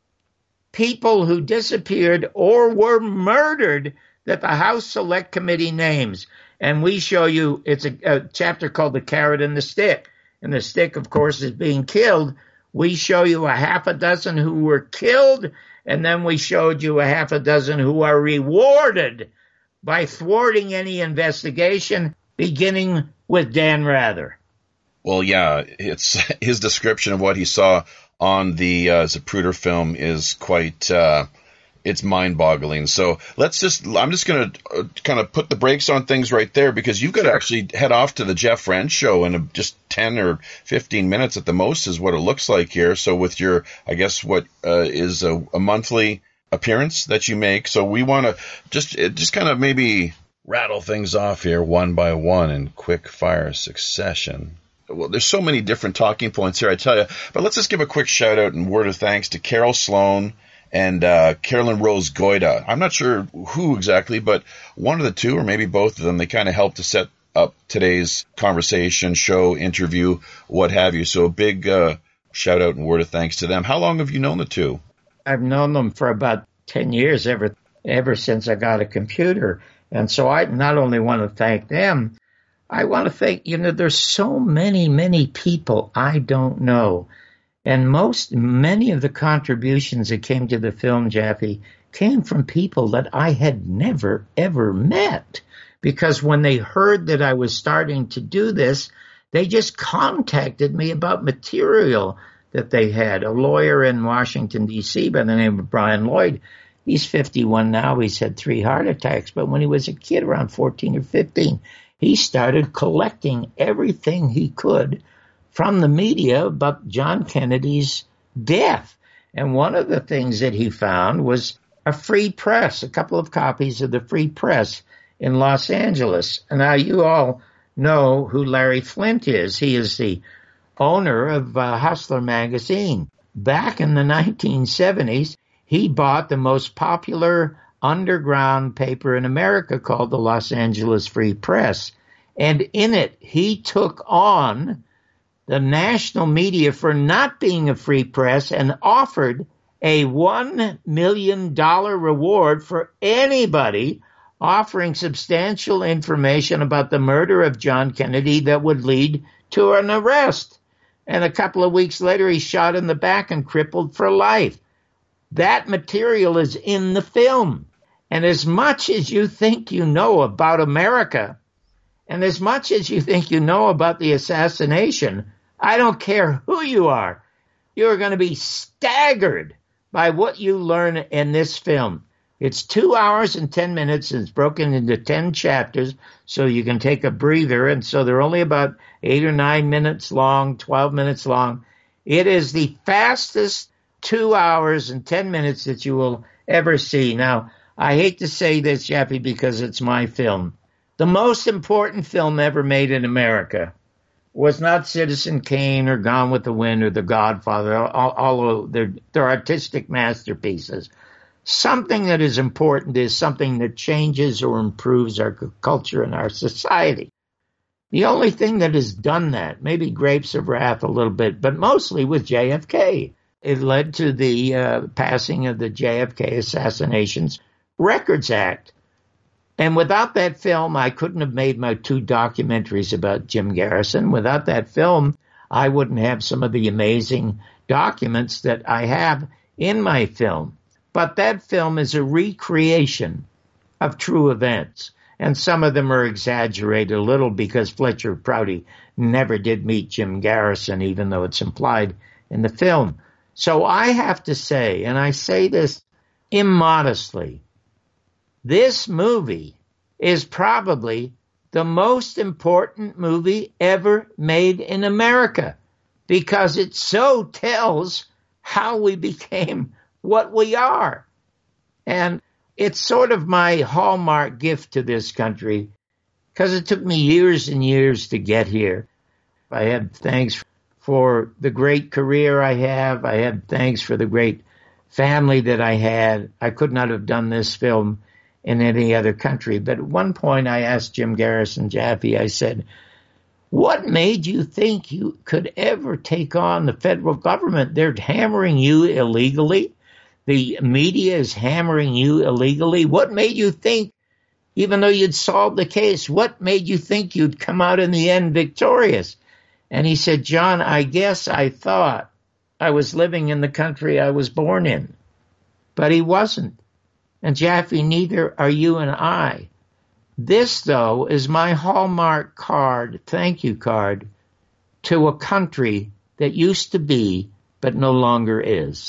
people who disappeared or were murdered that the House Select Committee names. And we show you, it's a, a chapter called The Carrot and the Stick. And the stick, of course, is being killed. We show you a half a dozen who were killed, and then we showed you a half a dozen who are rewarded by thwarting any investigation, beginning with Dan Rather. Well, yeah, it's his description of what he saw on the uh, Zapruder film is quite, uh, it's mind-boggling. So let's just, I'm just going to uh, kind of put the brakes on things right there, because you've got to actually head off to the Jeff Wrench show in a, just ten or fifteen minutes at the most is what it looks like here. So with your, I guess what uh, is a, a monthly appearance that you make. So we want to just, just kind of maybe rattle things off here one by one in quick fire succession. Well, there's so many different talking points here, I tell you. But let's just give a quick shout out and word of thanks to Carol Sloan and uh, Carolyn Rose Goida. I'm not sure who exactly, but one of the two, or maybe both of them, they kind of helped to set up today's conversation, show, interview, what have you. So a big uh, shout out and word of thanks to them. How long have you known the two? I've known them for about ten years, ever ever since I got a computer. And so I not only want to thank them, I want to thank, you know, there's so many, many people I don't know. And most, many of the contributions that came to the film, Jaffe, came from people that I had never, ever met. Because when they heard that I was starting to do this, they just contacted me about material that they had. A lawyer in Washington, D C by the name of Brian Lloyd. He's fifty-one now. He's had three heart attacks. But when he was a kid, around fourteen or fifteen, he started collecting everything he could from the media about John Kennedy's death. And one of the things that he found was a free press, a couple of copies of the Free Press in Los Angeles. And now you all know who Larry Flynt is. He is the owner of uh, Hustler magazine. Back in the nineteen seventies, he bought the most popular underground paper in America called the Los Angeles Free Press. And in it, he took on the national media for not being a free press and offered a one million dollars reward for anybody offering substantial information about the murder of John Kennedy that would lead to an arrest. And a couple of weeks later, he's shot in the back and crippled for life. That material is in the film. And as much as you think you know about America, and as much as you think you know about the assassination, I don't care who you are, you're going to be staggered by what you learn in this film. It's two hours and ten minutes. It's broken into ten chapters, so you can take a breather. And so they're only about eight or nine minutes long, twelve minutes long. It is the fastest two hours and ten minutes that you will ever see. Now, I hate to say this, Jeffy, because it's my film. The most important film ever made in America was not Citizen Kane or Gone with the Wind or The Godfather, although they're, they're artistic masterpieces. Something that is important is something that changes or improves our culture and our society. The only thing that has done that, maybe Grapes of Wrath a little bit, but mostly with J F K. It led to the uh, passing of the J F K Assassinations Records Act. And without that film, I couldn't have made my two documentaries about Jim Garrison. Without that film, I wouldn't have some of the amazing documents that I have in my film. But that film is a recreation of true events. And some of them are exaggerated a little because Fletcher Prouty never did meet Jim Garrison, even though it's implied in the film. So I have to say, and I say this immodestly, this movie is probably the most important movie ever made in America because it so tells how we became what we are. And it's sort of my hallmark gift to this country because it took me years and years to get here. I had thanks for the great career I have. I had thanks for the great family that I had. I could not have done this film in any other country. But at one point I asked Jim Garrison, Jaffe, I said, what made you think you could ever take on the federal government? They're hammering you illegally. The media is hammering you illegally. What made you think, even though you'd solved the case, what made you think you'd come out in the end victorious? And he said, John, I guess I thought I was living in the country I was born in. But he wasn't. And Jaffe, neither are you and I. This, though, is my hallmark card, thank you card, to a country that used to be, but no longer is.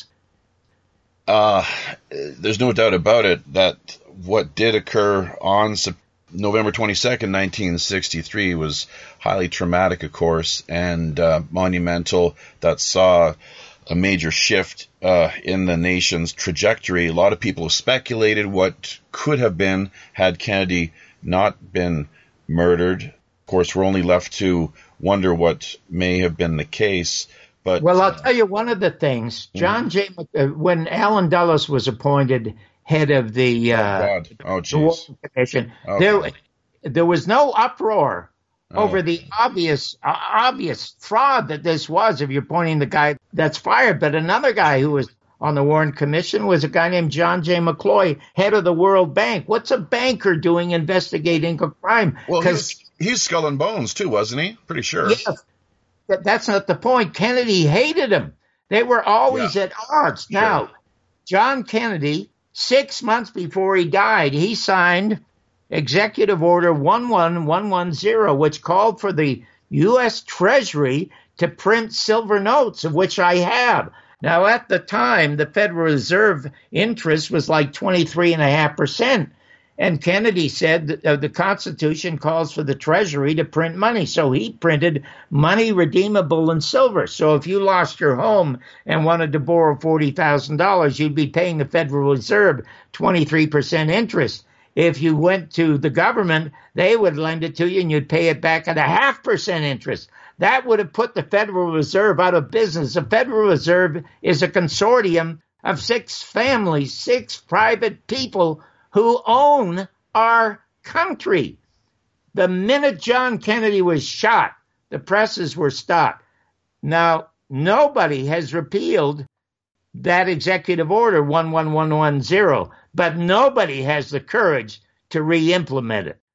Uh, there's no doubt about it that what did occur on November twenty-second, nineteen sixty-three was highly traumatic, of course, and uh, monumental, that saw a major shift uh, in the nation's trajectory. A lot of people have speculated what could have been had Kennedy not been murdered. Of course, we're only left to wonder what may have been the case. But, well, I'll tell you one of the things. John J. Uh, when Allen Dulles was appointed head of the, uh, oh, the Warren Commission, okay. there there was no uproar oh. over the obvious uh, obvious fraud that this was. If you're pointing the guy that's fired, but another guy who was on the Warren Commission was a guy named John J. McCloy, head of the World Bank. What's a banker doing investigating a crime? Well, he's, he's Skull and Bones too, wasn't he? Pretty sure. Yes. That's not the point. Kennedy hated him. They were always yeah. at odds. Sure. Now, John Kennedy, six months before he died, he signed Executive Order one one one one zero, which called for the U S Treasury to print silver notes, of which I have. Now, at the time, the Federal Reserve interest was like twenty-three point five percent. And Kennedy said that uh, the Constitution calls for the Treasury to print money. So he printed money redeemable in silver. So if you lost your home and wanted to borrow forty thousand dollars, you'd be paying the Federal Reserve twenty-three percent interest. If you went to the government, they would lend it to you and you'd pay it back at a half percent interest. That would have put the Federal Reserve out of business. The Federal Reserve is a consortium of six families, six private people who own our country. The minute John Kennedy was shot, the presses were stopped. Now, nobody has repealed that executive order one one one one zero, but nobody has the courage to re-implement it.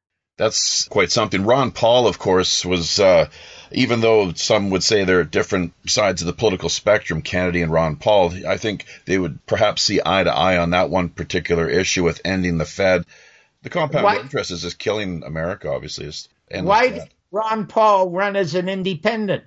That's quite something. Ron Paul, of course, was, uh, even though some would say they're at different sides of the political spectrum, Kennedy and Ron Paul, I think they would perhaps see eye to eye on that one particular issue with ending the Fed. The compound why, interest is just killing America, obviously. Is why did Ron Paul run as an independent?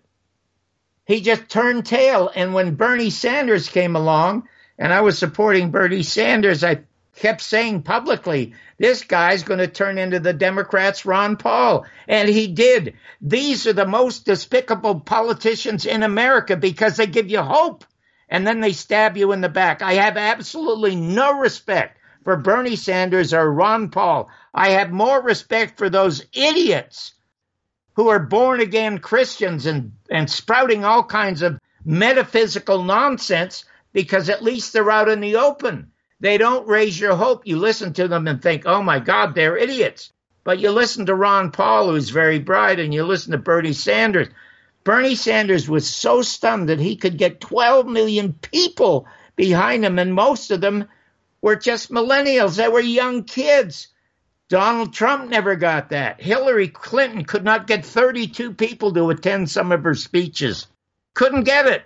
He just turned tail. And when Bernie Sanders came along, and I was supporting Bernie Sanders, I kept saying publicly, this guy's going to turn into the Democrats' Ron Paul. And he did. These are the most despicable politicians in America because they give you hope and then they stab you in the back. I have absolutely no respect for Bernie Sanders or Ron Paul. I have more respect for those idiots who are born-again Christians and, and sprouting all kinds of metaphysical nonsense, because at least they're out in the open. They don't raise your hope. You listen to them and think, oh, my God, they're idiots. But you listen to Ron Paul, who's very bright, and you listen to Bernie Sanders. Bernie Sanders was so stunned that he could get twelve million people behind him, and most of them were just millennials. They were young kids. Donald Trump never got that. Hillary Clinton could not get thirty-two people to attend some of her speeches. Couldn't get it.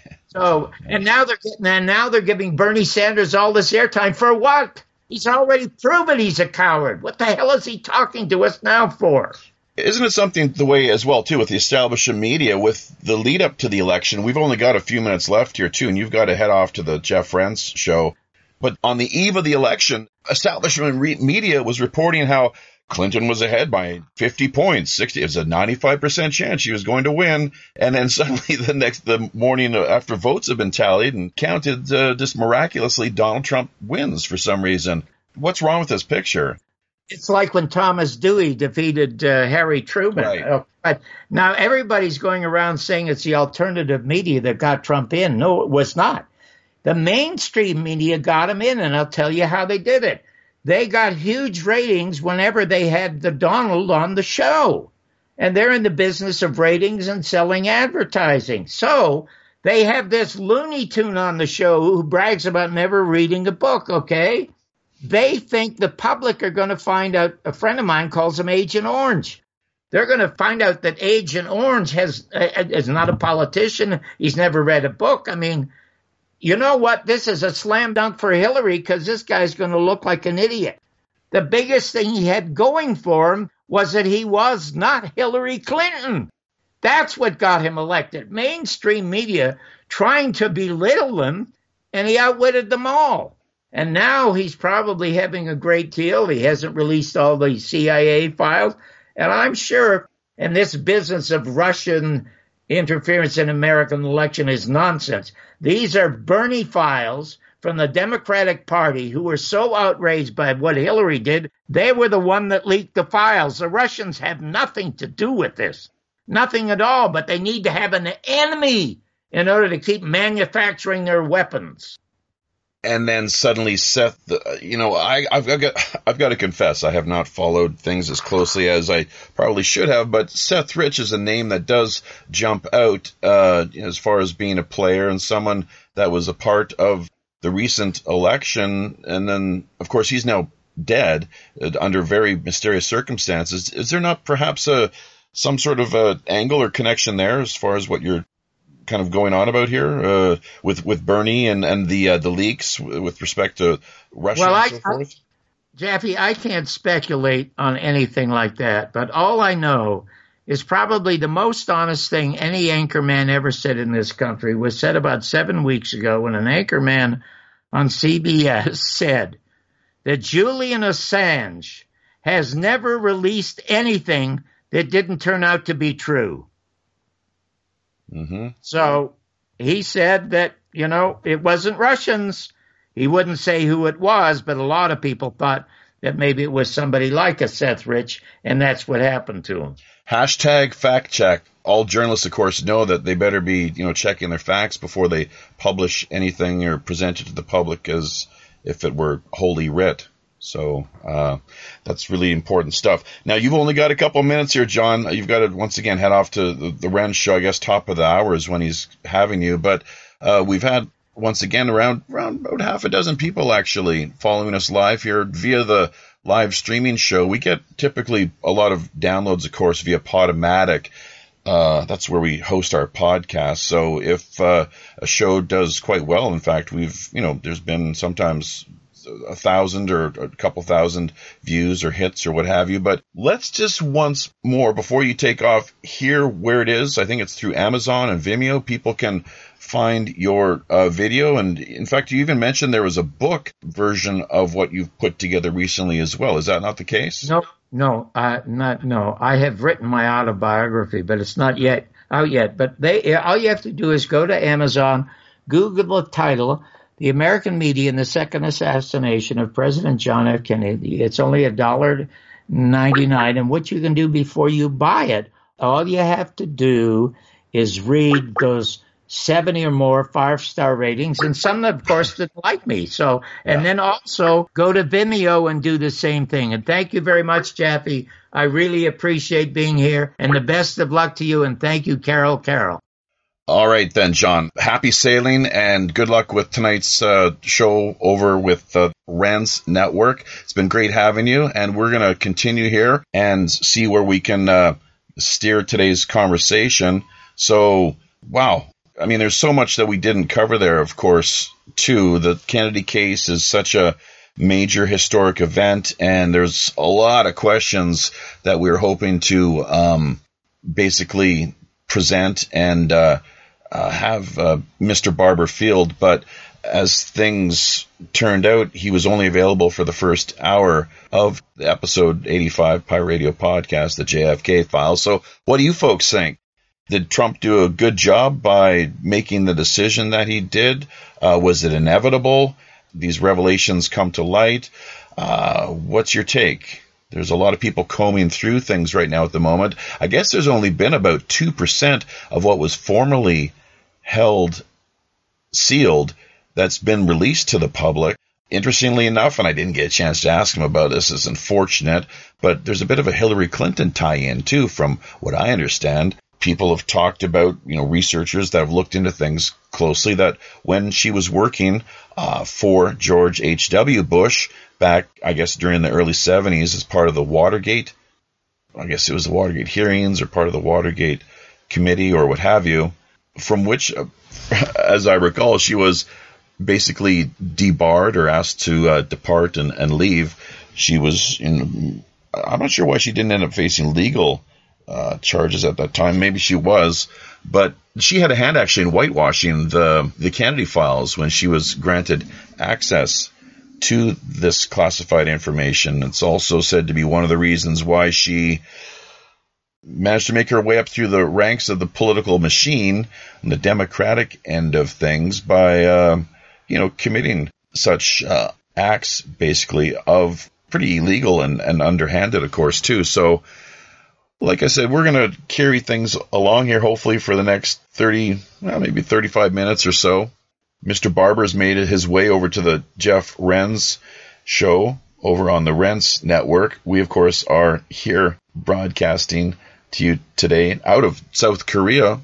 So, and now they're getting, and now they're giving Bernie Sanders all this airtime for what? He's already proven he's a coward. What the hell is he talking to us now for? Isn't it something the way as well, too, with the establishment media, with the lead up to the election? We've only got a few minutes left here, too, and you've got to head off to the Jeff Rense show. But on the eve of the election, establishment re- media was reporting how Clinton was ahead by fifty points, sixty. It was a ninety-five percent chance she was going to win. And then suddenly the next the morning after votes have been tallied and counted, uh, just miraculously, Donald Trump wins for some reason. What's wrong with this picture? It's like when Thomas Dewey defeated uh, Harry Truman. Right. Uh, but now everybody's going around saying it's the alternative media that got Trump in. No, it was not. The mainstream media got him in, and I'll tell you how they did it. They got huge ratings whenever they had the Donald on the show. And they're in the business of ratings and selling advertising. So they have this Looney Tune on the show who brags about never reading a book, okay? They think the public are going to find out. A friend of mine calls him Agent Orange. They're going to find out that Agent Orange has uh, is not a politician. He's never read a book. I mean, you know what? This is a slam dunk for Hillary, because this guy's going to look like an idiot. The biggest thing he had going for him was that he was not Hillary Clinton. That's what got him elected. Mainstream media trying to belittle him, and he outwitted them all. And now he's probably having a great deal. He hasn't released all the C I A files. And I'm sure, and this business of Russian interference in American election is nonsense. These are Bernie files from the Democratic Party who were so outraged by what Hillary did. They were the one that leaked the files. The Russians have nothing to do with this. Nothing at all, but they need to have an enemy in order to keep manufacturing their weapons. And then suddenly Seth, you know, I, I've, I've got I've got to confess, I have not followed things as closely as I probably should have, but Seth Rich is a name that does jump out uh, as far as being a player and someone that was a part of the recent election. And then, of course, he's now dead uh, under very mysterious circumstances. Is there not perhaps a some sort of a angle or connection there as far as what you're kind of going on about here uh, with with Bernie and and the uh, the leaks with respect to Russia well, and so I, forth? I, Jaffe, I can't speculate on anything like that, but all I know is probably the most honest thing any anchorman ever said in this country was said about seven weeks ago when an anchorman on C B S said that Julian Assange has never released anything that didn't turn out to be true. Mm-hmm. So he said that, you know, it wasn't Russians. He wouldn't say who it was, but a lot of people thought that maybe it was somebody like a Seth Rich, and that's what happened to him. Hashtag fact check. All journalists, of course, know that they better be, you know, checking their facts before they publish anything or present it to the public as if it were holy writ. So uh, that's really important stuff. Now, you've only got a couple minutes here, John. You've got to, once again, head off to the, the Rense show. I guess top of the hour is when he's having you. But uh, we've had, once again, around, around about half a dozen people actually following us live here via the live streaming show. We get typically a lot of downloads, of course, via Podomatic. Uh, that's where we host our podcast. So if uh, a show does quite well, in fact, we've, you know, there's been sometimes a thousand or a couple thousand views or hits or what have you. But let's just once more, before you take off, hear where it is. I think it's through Amazon and Vimeo. People can find your uh, video. And in fact, you even mentioned there was a book version of what you've put together recently as well. Is that not the case? No, no, uh, not, no. I have written my autobiography, but it's not yet out yet. But they, all you have to do is go to Amazon, Google the title, The American Media and the Second Assassination of President John F. Kennedy. It's only a dollar ninety-nine, and what you can do before you buy it, all you have to do is read those seventy or more five-star ratings, and some, of course, didn't like me. So, and then also go to Vimeo and do the same thing. And thank you very much, Jaffe. I really appreciate being here, and the best of luck to you, and thank you, Carol Carol. All right, then, John. Happy sailing, and good luck with tonight's uh, show over with the Rense Network. It's been great having you, and we're going to continue here and see where we can uh, steer today's conversation. So, wow. I mean, there's so much that we didn't cover there, of course, too. The Kennedy case is such a major historic event, and there's a lot of questions that we're hoping to um, basically present and uh, uh, have uh, Mister Barbara field. But as things turned out, he was only available for the first hour of the episode eighty-five Pirate Radio podcast, the J F K Files. So what do you folks think? Did Trump do a good job by making the decision that he did? Uh, was it inevitable? These revelations come to light. Uh, what's your take? There's a lot of people combing through things right now at the moment. I guess there's only been about two percent of what was formerly held sealed that's been released to the public. Interestingly enough, and I didn't get a chance to ask him about this, it's unfortunate, but there's a bit of a Hillary Clinton tie-in too, from what I understand. People have talked about, you know, researchers that have looked into things closely, that when she was working uh, for George H W. Bush back, I guess, during the early seventies as part of the Watergate, I guess it was the Watergate hearings or part of the Watergate committee or what have you, from which, uh, as I recall, she was basically debarred or asked to uh, depart and, and leave. She was in, I'm not sure why she didn't end up facing legal Uh, charges at that time. Maybe she was, but she had a hand actually in whitewashing the the Kennedy files when she was granted access to this classified information. It's also said to be one of the reasons why she managed to make her way up through the ranks of the political machine and the Democratic end of things by, uh, you know, committing such uh, acts, basically, of pretty illegal and, and underhanded, of course, too. So, like I said, we're going to carry things along here, hopefully, for the next thirty, well, maybe thirty-five minutes or so. Mister Barber's made it his way over to the Jeff Rense show over on the Rense Network. We, of course, are here broadcasting to you today out of South Korea,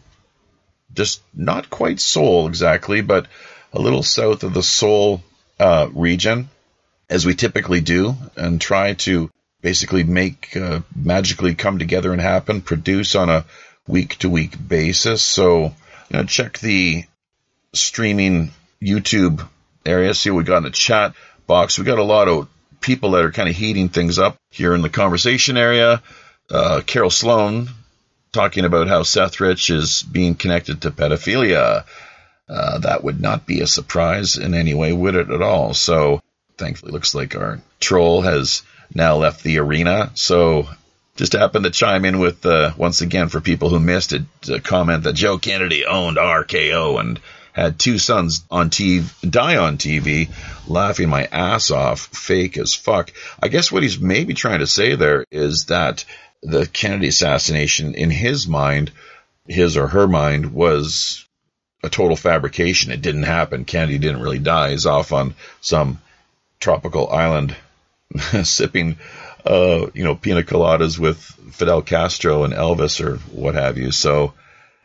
just not quite Seoul exactly, but a little south of the Seoul uh, region, as we typically do, and try to basically make uh, magically come together and happen, produce on a week-to-week basis. So, you know, check the streaming YouTube area, see what we got in the chat box. We got a lot of people that are kind of heating things up here in the conversation area. Uh, Carol Sloan talking about how Seth Rich is being connected to pedophilia. Uh, that would not be a surprise in any way, would it at all? So, thankfully, it looks like our troll has now left the arena. So just happened to chime in with, uh, once again, for people who missed it, a comment that Joe Kennedy owned R K O and had two sons on T V, die on T V, laughing my ass off, fake as fuck. I guess what he's maybe trying to say there is that the Kennedy assassination, in his mind, his or her mind, was a total fabrication. It didn't happen. Kennedy didn't really die. He's off on some tropical island sipping, uh, you know, pina coladas with Fidel Castro and Elvis or what have you. So,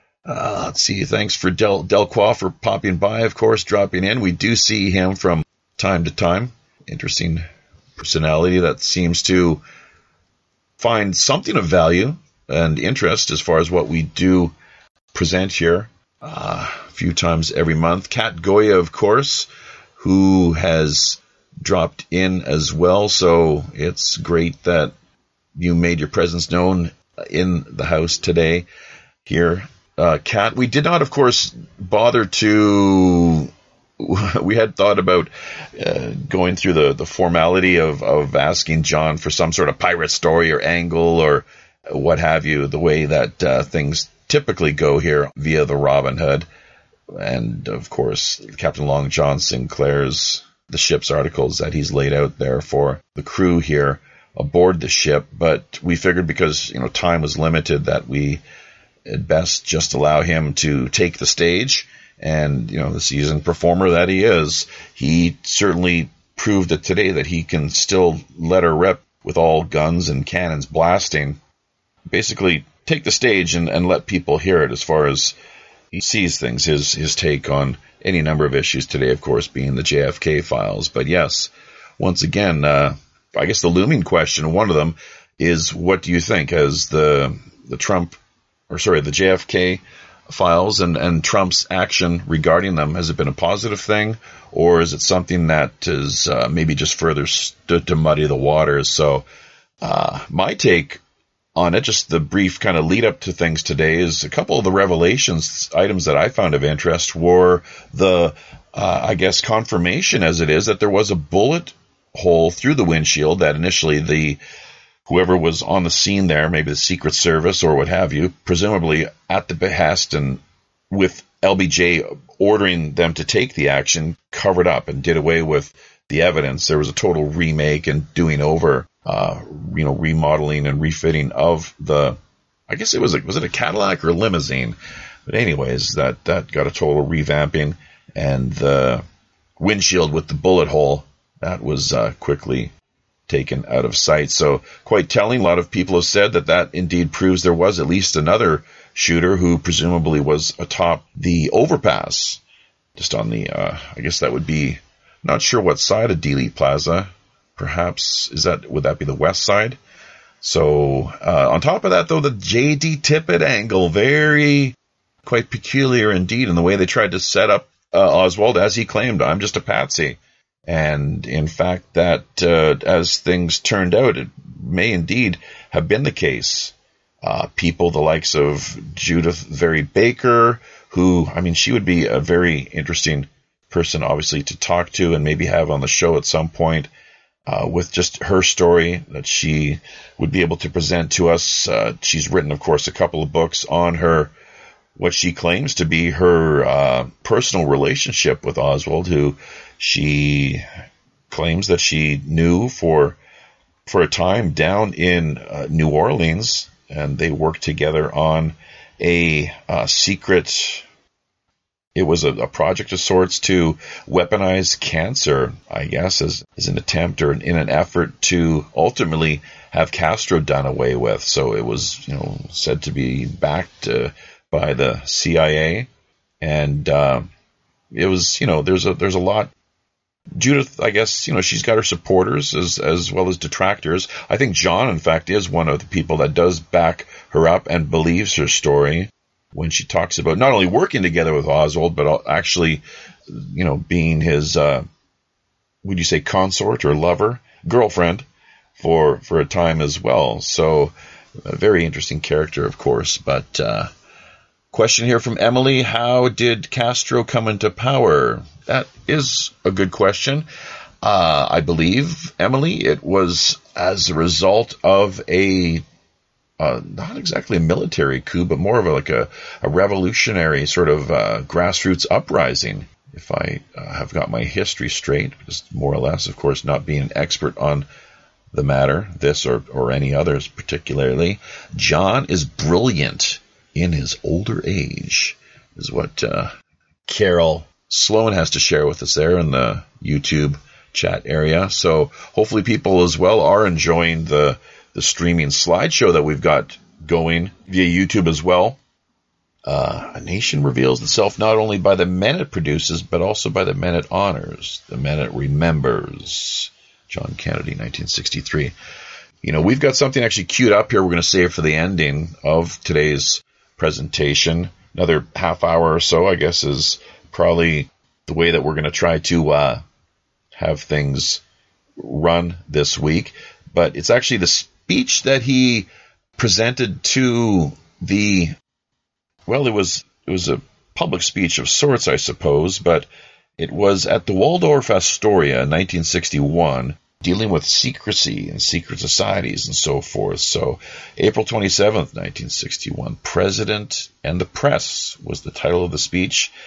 uh, let's see. Thanks for Del Delqua for popping by, of course, dropping in. We do see him from time to time. Interesting personality that seems to find something of value and interest as far as what we do present here uh, a few times every month. Kat Goya, of course, who has dropped in as well, so it's great that you made your presence known in the house today here. Uh, Kat, we did not, of course, bother to, we had thought about uh, going through the, the formality of, of asking John for some sort of pirate story or angle or what have you, the way that uh, things typically go here via the Robin Hood. and of course, Captain Long John Sinclair's, the ship's articles that he's laid out there for the crew here aboard the ship. But we figured because, you know, time was limited that we at best just allow him to take the stage. And, you know, the seasoned performer that he is, he certainly proved it today that he can still let her rip with all guns and cannons blasting. Basically take the stage and, and let people hear it as far as he sees things, his his take on any number of issues today, of course, being the J F K files. But yes, once again, uh, I guess the looming question, one of them, is what do you think? Has the the Trump, or sorry, the J F K files and, and Trump's action regarding them, has it been a positive thing, or is it something that is uh, maybe just further stood to muddy the waters? So uh, my take on it, just the brief kind of lead up to things today, is a couple of the revelations, items that I found of interest were the, uh, I guess, confirmation as it is that there was a bullet hole through the windshield that initially the whoever was on the scene there, maybe the Secret Service or what have you, presumably at the behest and with L B J ordering them to take the action, covered up and did away with the evidence. There was a total remake and doing over, uh, you know, remodeling and refitting of the, I guess it was a, was it a Cadillac or a limousine? But anyways, that, that got a total revamping, and the windshield with the bullet hole, that was uh, quickly taken out of sight. So quite telling. A lot of people have said that that indeed proves there was at least another shooter who presumably was atop the overpass, just on the, uh, I guess that would be, not sure what side of Dealey Plaza. Perhaps, is that, would that be the west side? So, uh, on top of that, though, the J D Tippett angle, very, quite peculiar indeed in the way they tried to set up uh, Oswald, as he claimed, I'm just a patsy. And in fact, that, uh, as things turned out, it may indeed have been the case. Uh, people, the likes of Judith Very Baker, who, I mean, she would be a very interesting person, obviously, to talk to and maybe have on the show at some point, uh, with just her story that she would be able to present to us. Uh, she's written, of course, a couple of books on her, what she claims to be her uh, personal relationship with Oswald, who she claims that she knew for for a time down in uh, New Orleans, and they worked together on a uh, secret, it was a, a project of sorts to weaponize cancer, I guess, as, as an attempt or in an effort to ultimately have Castro done away with. So it was, you know, said to be backed uh, by the C I A, and uh, it was, you know, there's a there's a lot. Judith, I guess, you know, she's got her supporters as as well as detractors. I think John, in fact, is one of the people that does back her up and believes her story when she talks about not only working together with Oswald, but actually, you know, being his, uh, would you say consort or lover, girlfriend for for a time as well. So a very interesting character, of course. But uh, question here from Emily: how did Castro come into power? That is a good question. Uh, I believe, Emily, it was as a result of a, uh, not exactly a military coup, but more of a, like a, a revolutionary sort of uh, grassroots uprising, if I uh, have got my history straight, just more or less, of course, not being an expert on the matter, this or, or any others particularly. John is brilliant in his older age, is what uh, Carol Sloan has to share with us there in the YouTube chat area. So hopefully people as well are enjoying the the streaming slideshow that we've got going via YouTube as well. Uh, a nation reveals itself not only by the men it produces, but also by the men it honors, the men it remembers. John Kennedy, nineteen sixty-three. You know, we've got something actually queued up here we're going to save for the ending of today's presentation. Another half hour or so, I guess, is probably the way that we're going to try to uh, have things run this week. But it's actually the speech that he presented to the, well, it was it was a public speech of sorts, I suppose, but it was at the Waldorf Astoria in nineteen sixty-one, dealing with secrecy and secret societies and so forth. So April twenty-seventh, nineteen sixty-one, President and the Press was the title of the speech.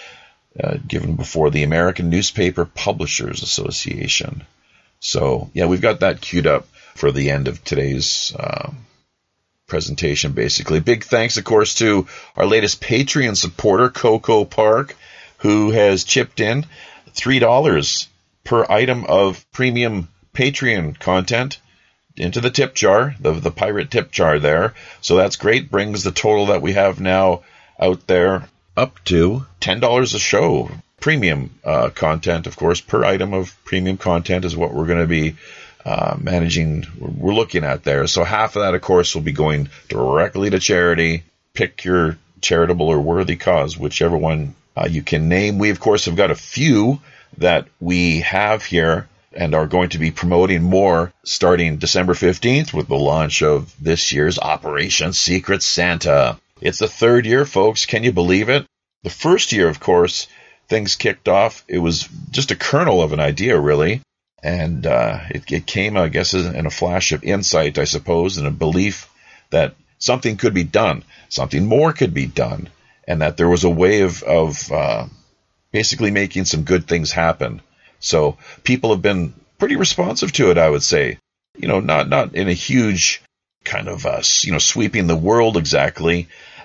uh, given before the American Newspaper Publishers Association. So, yeah, we've got that queued up for the end of today's um, presentation, basically. Big thanks, of course, to our latest Patreon supporter, Coco Park, who has chipped in three dollars per item of premium Patreon content into the tip jar, the, the pirate tip jar there. So that's great. Brings the total that we have now out there up to ten dollars a show. Premium uh, content, of course, per item of premium content is what we're going to be uh, managing, we're looking at there. So half of that, of course, will be going directly to charity. Pick your charitable or worthy cause, whichever one uh, you can name. We, of course, have got a few that we have here and are going to be promoting more starting December fifteenth with the launch of this year's Operation Secret Santa. It's the third year, folks. Can you believe it? The first year, of course, things kicked off. It was just a kernel of an idea, really. And uh, it, it came, I guess, in a flash of insight, I suppose, and a belief that something could be done, something more could be done, and that there was a way of, of uh, basically making some good things happen. So people have been pretty responsive to it, I would say. You know, not not in a huge kind of, uh, you know, sweeping the world exactly,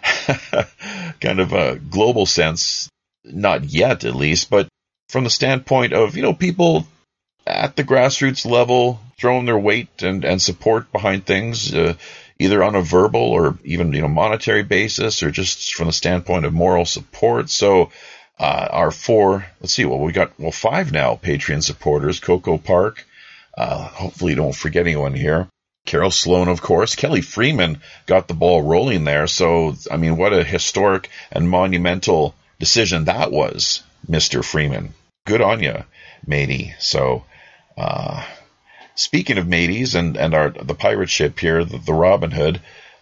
kind of a global sense, not yet at least, but from the standpoint of, you know, people at the grassroots level throwing their weight and, and support behind things, uh, either on a verbal or even, you know, monetary basis, or just from the standpoint of moral support. So uh, our four, let's see, well, we got, well, five now Patreon supporters. Coco Park, uh, hopefully don't forget anyone here. Carol Sloan, of course. Kelly Freeman got the ball rolling there. So, I mean, what a historic and monumental decision that was, Mister Freeman. Good on you, matey. So, uh, speaking of mateys and, and our the pirate ship here, the, the Robin Hood,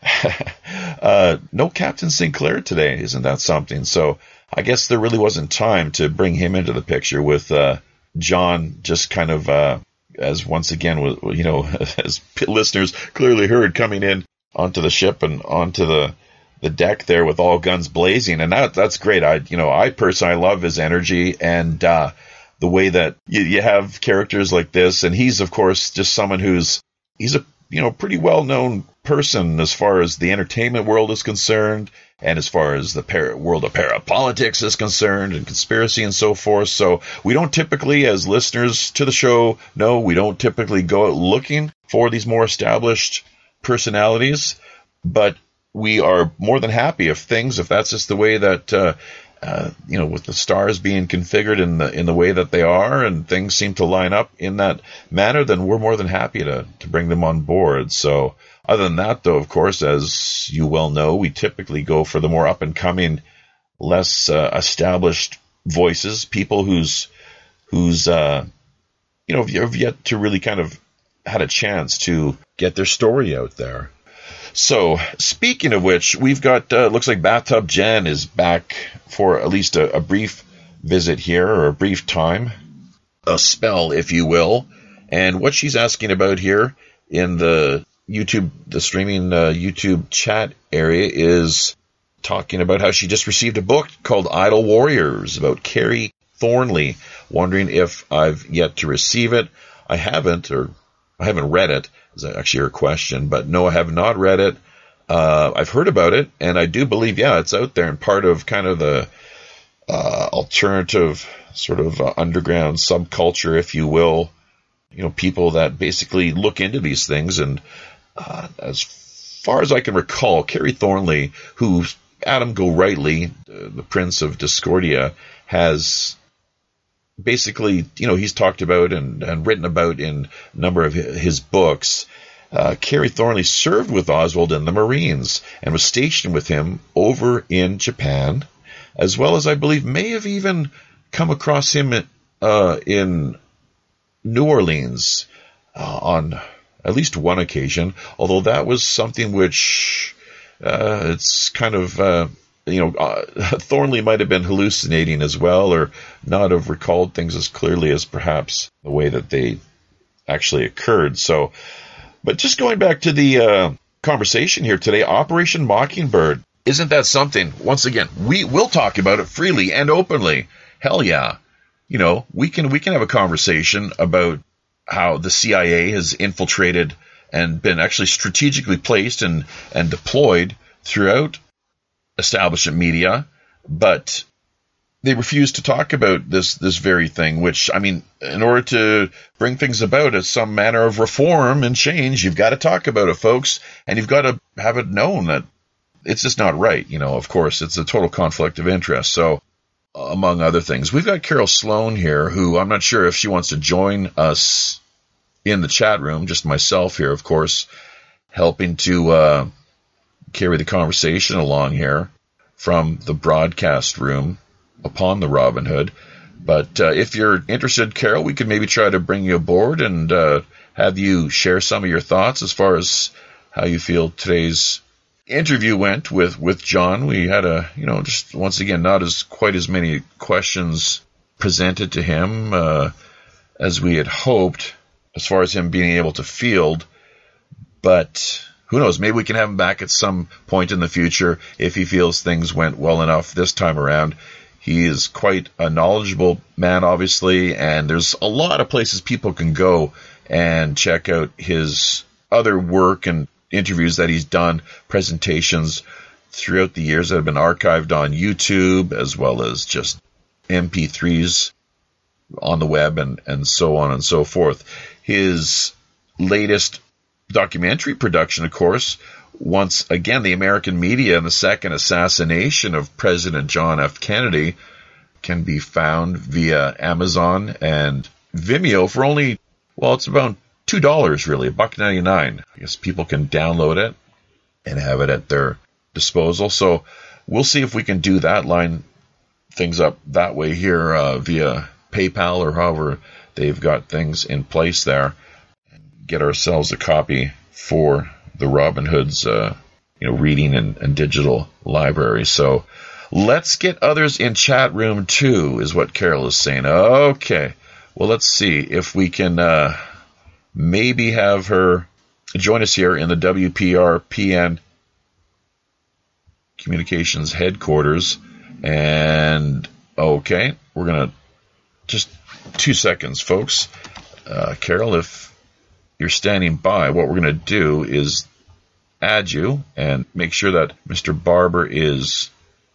uh, no Captain Sinclair today. Isn't that something? So I guess there really wasn't time to bring him into the picture with uh, John just kind of, uh, as once again, you know, as listeners clearly heard, coming in onto the ship and onto the the deck there with all guns blazing. And that that's great. I, you know, I personally love his energy and uh, the way that you, you have characters like this. And he's, of course, just someone who's, he's a, you know, pretty well-known person as far as the entertainment world is concerned, and as far as the para, world of parapolitics is concerned, and conspiracy and so forth. So we don't typically, as listeners to the show, know, we don't typically go out looking for these more established personalities, but we are more than happy if things, if that's just the way that, uh, uh, you know, with the stars being configured in the in the way that they are, and things seem to line up in that manner, then we're more than happy to to bring them on board. So other than that, though, of course, as you well know, we typically go for the more up and coming, less uh, established voices, people whose whose uh, you know have yet to really kind of had a chance to get their story out there. So, speaking of which, we've got, uh, looks like Bathtub Jen is back for at least a, a brief visit here, or a brief time, a spell, if you will. And what she's asking about here in the YouTube, the streaming uh, YouTube chat area, is talking about how she just received a book called Idle Warriors about Carrie Thornley, wondering if I've yet to receive it. I haven't, or I haven't read it. Is actually her question, but no, I have not read it. Uh, I've heard about it, and I do believe, yeah, it's out there and part of kind of the uh, alternative sort of uh, underground subculture, if you will. You know, people that basically look into these things, and uh, as far as I can recall, Carrie Thornley, who Adam Gorightly, uh, the Prince of Discordia, has basically, you know, he's talked about and, and written about in a number of his books. Uh, Carrie Thornley served with Oswald in the Marines and was stationed with him over in Japan, as well as I believe may have even come across him uh, in New Orleans uh, on at least one occasion, although that was something which uh, it's kind of... Uh, You know, uh, Thornley might have been hallucinating as well, or not have recalled things as clearly as perhaps the way that they actually occurred. So, but just going back to the uh, conversation here today, Operation Mockingbird, isn't that something? Once again, we will talk about it freely and openly. hell yeah, you know, we can we can have a conversation about how the C I A has infiltrated and been actually strategically placed and, and deployed throughout establishment media, but they refuse to talk about this this very thing, which, I mean, in order to bring things about as some manner of reform and change, you've got to talk about it, folks, and you've got to have it known that it's just not right. You know, of course, it's a total conflict of interest. So, among other things, we've got Carol Sloan here, who I'm not sure if she wants to join us in the chat room, just myself here, of course, helping to uh, carry the conversation along here from the broadcast room upon the Robin Hood. But uh, if you're interested, Carol, we could maybe try to bring you aboard and uh, have you share some of your thoughts as far as how you feel today's interview went with, with John. We had a, you know, just once again, not as quite as many questions presented to him uh, as we had hoped, as far as him being able to field, but who knows, maybe we can have him back at some point in the future if he feels things went well enough this time around. He is quite a knowledgeable man, obviously, and there's a lot of places people can go and check out his other work and interviews that he's done, presentations throughout the years that have been archived on YouTube, as well as just M P threes on the web and, and so on and so forth. His latest documentary production, of course, once again, the American media and the second assassination of President John F. Kennedy, can be found via Amazon and Vimeo for only, well, it's about two dollars really, a buck ninety-nine. I guess people can download it and have it at their disposal. So we'll see if we can do that, line things up that way here uh, via PayPal or however they've got things in place there, and get ourselves a copy for the Robin Hood's uh, you know, reading and, and digital library. So let's get others in chat room too, is what Carol is saying. Okay, well, let's see if we can uh, maybe have her join us here in the W P R P N Communications headquarters. And okay, we're gonna just two seconds, folks. Uh, Carol, if you're standing by, what we're going to do is add you and make sure that Mister Barber is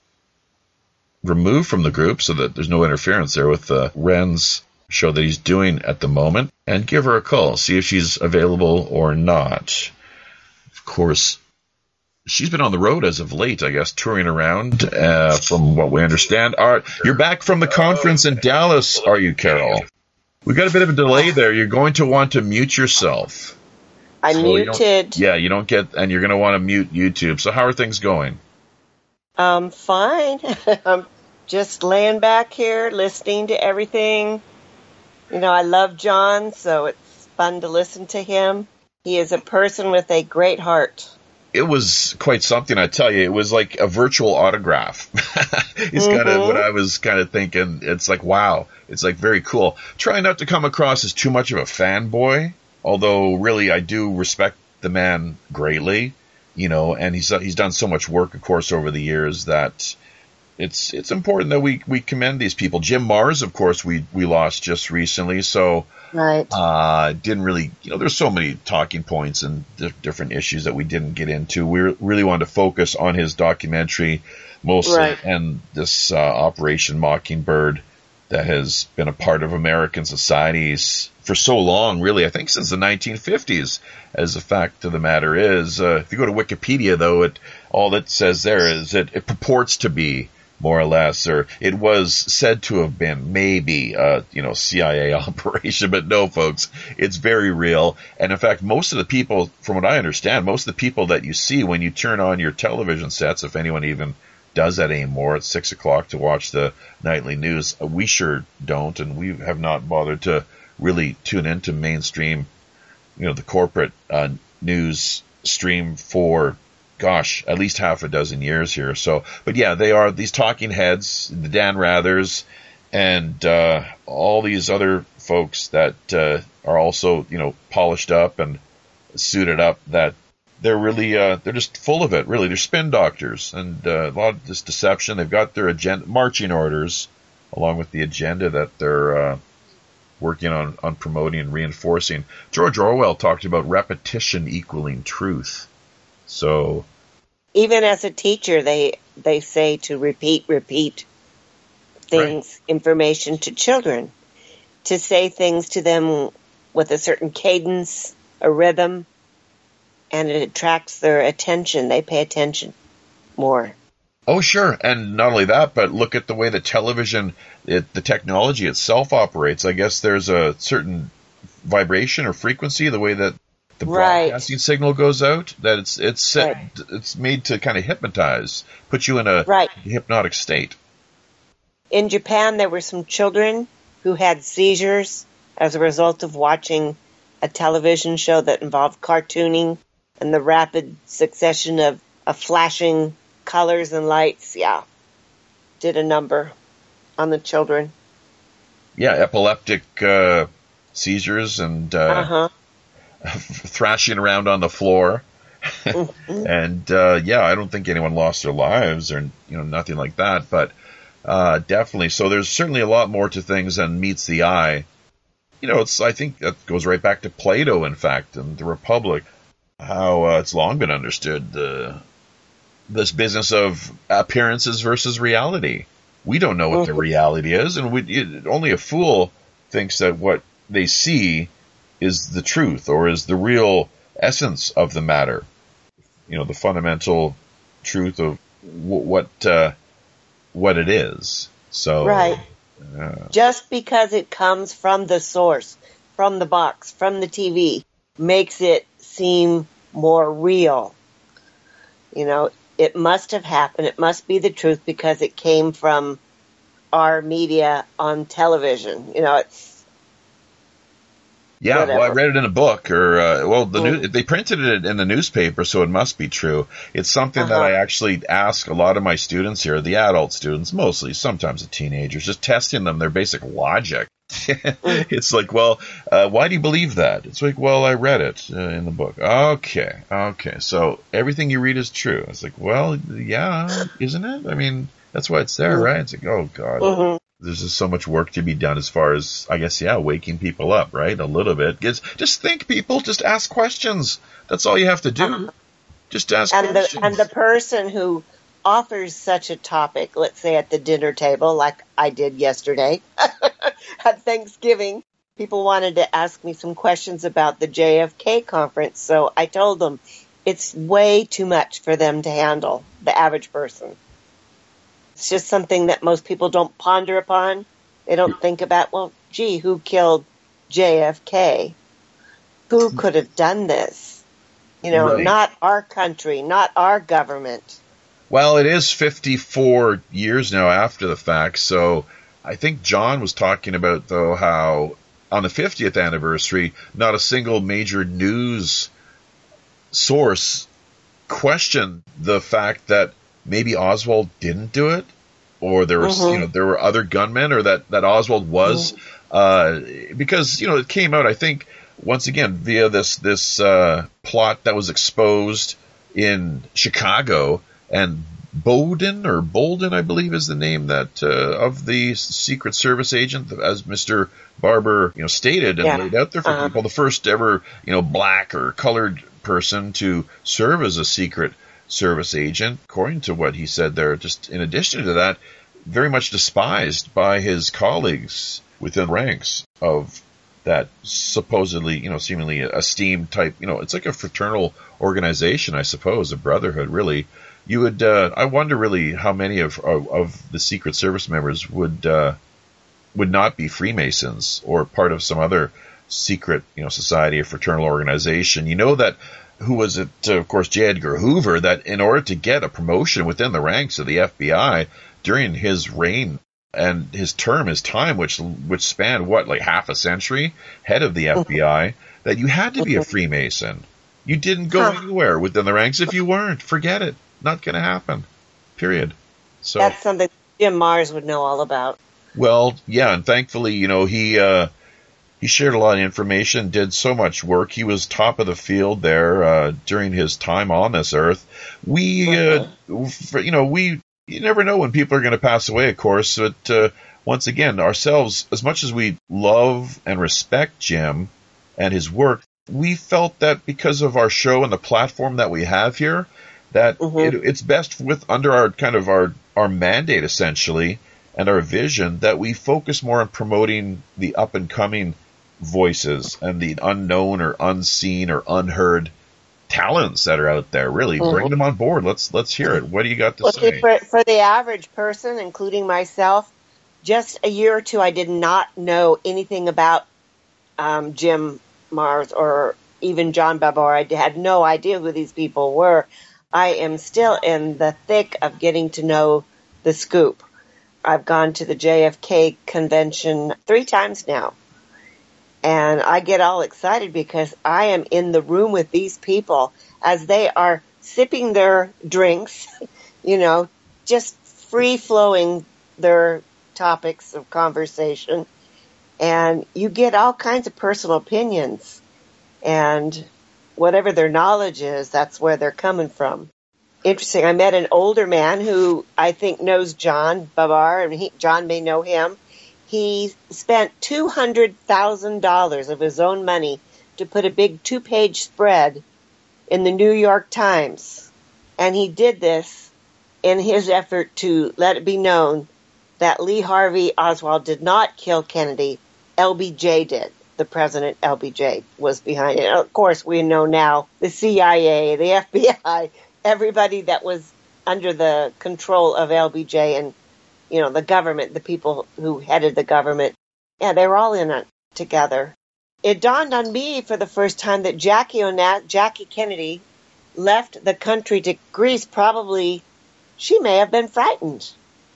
removed from the group so that there's no interference there with the Ren's show that he's doing at the moment, and give her a call, see if she's available or not. Of course, she's been on the road as of late, I guess, touring around, uh, from what we understand. All right, you're back from the conference in Dallas, are you, Carol? We got a bit of a delay there. You're going to want to mute yourself. I so muted. You yeah, you don't get, and you're going to want to mute YouTube. So how are things going? Um, fine. I'm just laying back here, listening to everything. You know, I love John, so it's fun to listen to him. He is a person with a great heart. It was quite something, I tell you. It was like a virtual autograph. It's mm-hmm. kind of what I was kind of thinking. It's like, wow. It's like very cool. Try not to come across as too much of a fanboy, although really I do respect the man greatly, you know, and he's he's done so much work, of course, over the years that it's it's important that we, we commend these people. Jim Mars, of course, we, we lost just recently, so right. uh, didn't really, you know, there's so many talking points and di- different issues that we didn't get into. We really wanted to focus on his documentary mostly, right. and this uh, Operation Mockingbird that has been a part of American societies for so long, really, I think since the nineteen fifties, as the fact of the matter is. Uh, if you go to Wikipedia, though, it all it says there is that it purports to be, more or less, or it was said to have been maybe a, you know, C I A operation, but no, folks, it's very real. And in fact, most of the people, from what I understand, most of the people that you see when you turn on your television sets, if anyone even does that anymore at six o'clock to watch the nightly news, we sure don't, and we have not bothered to really tune into mainstream, you know, the corporate uh, news stream for, gosh, at least half a dozen years here. So, but yeah, they are these talking heads, the Dan Rathers, and uh, all these other folks that uh, are also, you know, polished up and suited up, that they're really, uh, they're just full of it, really. They're spin doctors, and uh, a lot of this deception. They've got their agenda, marching orders, along with the agenda that they're uh, working on, on promoting and reinforcing. George Orwell talked about repetition equaling truth. So even as a teacher, they they say to repeat, repeat things, right. information to children, to say things to them with a certain cadence, a rhythm, and it attracts their attention. They pay attention more. Oh, sure. And not only that, but look at the way the television, it, the technology itself operates. I guess there's a certain vibration or frequency, the way that the right. broadcasting signal goes out, that it's it's set, right. it's made to kind of hypnotize, put you in a right. hypnotic state. In Japan, there were some children who had seizures as a result of watching a television show that involved cartooning and the rapid succession of, of flashing colors and lights. Yeah, did a number on the children. Yeah, epileptic uh, seizures and uh, uh-huh. thrashing around on the floor. mm-hmm. And uh, yeah, I don't think anyone lost their lives or you know nothing like that, but uh, definitely. So there's certainly a lot more to things than meets the eye. You know, it's I think that goes right back to Plato, in fact, and the Republic. How uh, it's long been understood the this business of appearances versus reality. We don't know what the reality is, and we, it, only a fool thinks that what they see is the truth or is the real essence of the matter. You know, the fundamental truth of w- what uh, what it is. So, right. Uh, Just because it comes from the source, from the box, from the T V, makes it seem more real. You know, it must have happened. It must be the truth because it came from our media on television. You know, it's Yeah, whatever. well, I read it in a book, or uh, well, the mm. new, they printed it in the newspaper, so it must be true. It's something uh-huh. that I actually ask a lot of my students here, the adult students, mostly, sometimes the teenagers, just testing them their basic logic. mm. It's like, well, uh, why do you believe that? It's like, well, I read it uh, in the book. Okay, okay, so everything you read is true. It's like, well, yeah, isn't it? I mean, that's why it's there, mm. right? It's like, oh God. Mm-hmm. There's just so much work to be done as far as, I guess, yeah, waking people up, right? A little bit. Just, just think, people. Just ask questions. That's all you have to do. Uh-huh. Just ask and questions. The, and the person who offers such a topic, let's say at the dinner table, like I did yesterday at Thanksgiving, people wanted to ask me some questions about the J F K conference. So I told them it's way too much for them to handle, the average person. It's just something that most people don't ponder upon. They don't think about, well, gee, who killed J F K? Who could have done this? You know, right. Not our country, not our government. Well, it is fifty-four years now after the fact, so I think John was talking about, though, how on the fiftieth anniversary, not a single major news source questioned the fact that maybe Oswald didn't do it, or there was, mm-hmm. you know, there were other gunmen, or that, that Oswald was, mm-hmm. uh, because, you know, it came out, I think, once again, via this, this, uh, plot that was exposed in Chicago, and Bowden, or Bolden, I believe is the name that, uh, of the Secret Service agent, as Mister Barber, you know, stated and yeah. laid out there for uh-huh. people, the first ever, you know, black or colored person to serve as a Secret Service agent, according to what he said there. Just in addition to that, very much despised by his colleagues within the ranks of that supposedly, you know, seemingly esteemed type, you know, it's like a fraternal organization, I suppose, a brotherhood, really. You would, uh, I wonder really how many of, of, of the Secret Service members would, uh, would not be Freemasons or part of some other secret, you know, society or fraternal organization. You know that, who was it, uh, of course, J. Edgar Hoover, that in order to get a promotion within the ranks of the F B I during his reign and his term, his time, which which spanned, what, like half a century, head of the F B I, that you had to be a Freemason. You didn't go huh. anywhere within the ranks if you weren't. Forget it. Not going to happen. Period. So that's something Jim Mars would know all about. Well, yeah, and thankfully, you know, he... Uh, He shared a lot of information, did so much work. He was top of the field there uh, during his time on this earth. We, uh, you know, we you never know when people are going to pass away, of course. But uh, once again, ourselves, as much as we love and respect Jim and his work, we felt that because of our show and the platform that we have here, that mm-hmm. it, it's best with under our kind of our, our mandate, essentially, and our vision, that we focus more on promoting the up-and-coming voices and the unknown or unseen or unheard talents that are out there. Really, mm-hmm. bring them on board. Let's let's hear it. What do you got to well, say? For, for the average person, including myself, just a year or two, I did not know anything about um, Jim Marrs or even John Babar. I had no idea who these people were. I am still in the thick of getting to know the scoop. I've gone to the J F K convention three times now. And I get all excited because I am in the room with these people as they are sipping their drinks, you know, just free-flowing their topics of conversation. And you get all kinds of personal opinions. And whatever their knowledge is, that's where they're coming from. Interesting. I met an older man who I think knows John Babar, and he, John may know him. He spent two hundred thousand dollars of his own money to put a big two-page spread in the New York Times. And he did this in his effort to let it be known that Lee Harvey Oswald did not kill Kennedy. L B J did. The president, L B J, was behind it. And of course, we know now the C I A, the F B I, everybody that was under the control of L B J and, you know, the government, the people who headed the government. Yeah, they were all in it together. It dawned on me for the first time that Jackie Onassis, Jackie Kennedy left the country to Greece. Probably she may have been frightened.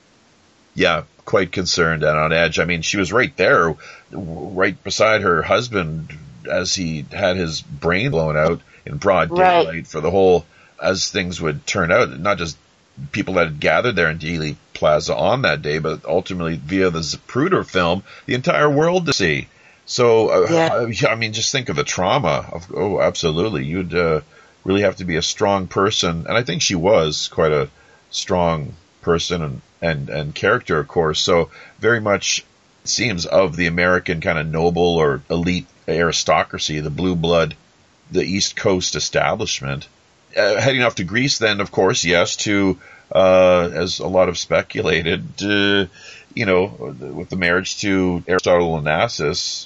Yeah, quite concerned and on edge. I mean, she was right there, right beside her husband as he had his brain blown out in broad daylight right. for the whole, as things would turn out, not just people that had gathered there in Dealey Plaza on that day, but ultimately via the Zapruder film, the entire world to see. So, uh, yeah. I, I mean, just think of the trauma. Of, oh, absolutely. You'd uh, really have to be a strong person. And I think she was quite a strong person and, and, and character, of course. So very much it seems of the American kind of noble or elite aristocracy, the blue blood, the East Coast establishment. Uh, heading off to Greece then, of course, yes, to, uh, as a lot have speculated, uh, you know, with the marriage to Aristotle Onassis,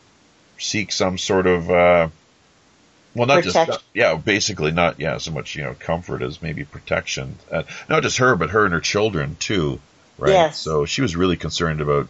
seek some sort of, uh, well, not protection. just, yeah, basically not, yeah, so much, you know, comfort as maybe protection. Uh, not just her, but her and her children, too, right? Yes. So she was really concerned about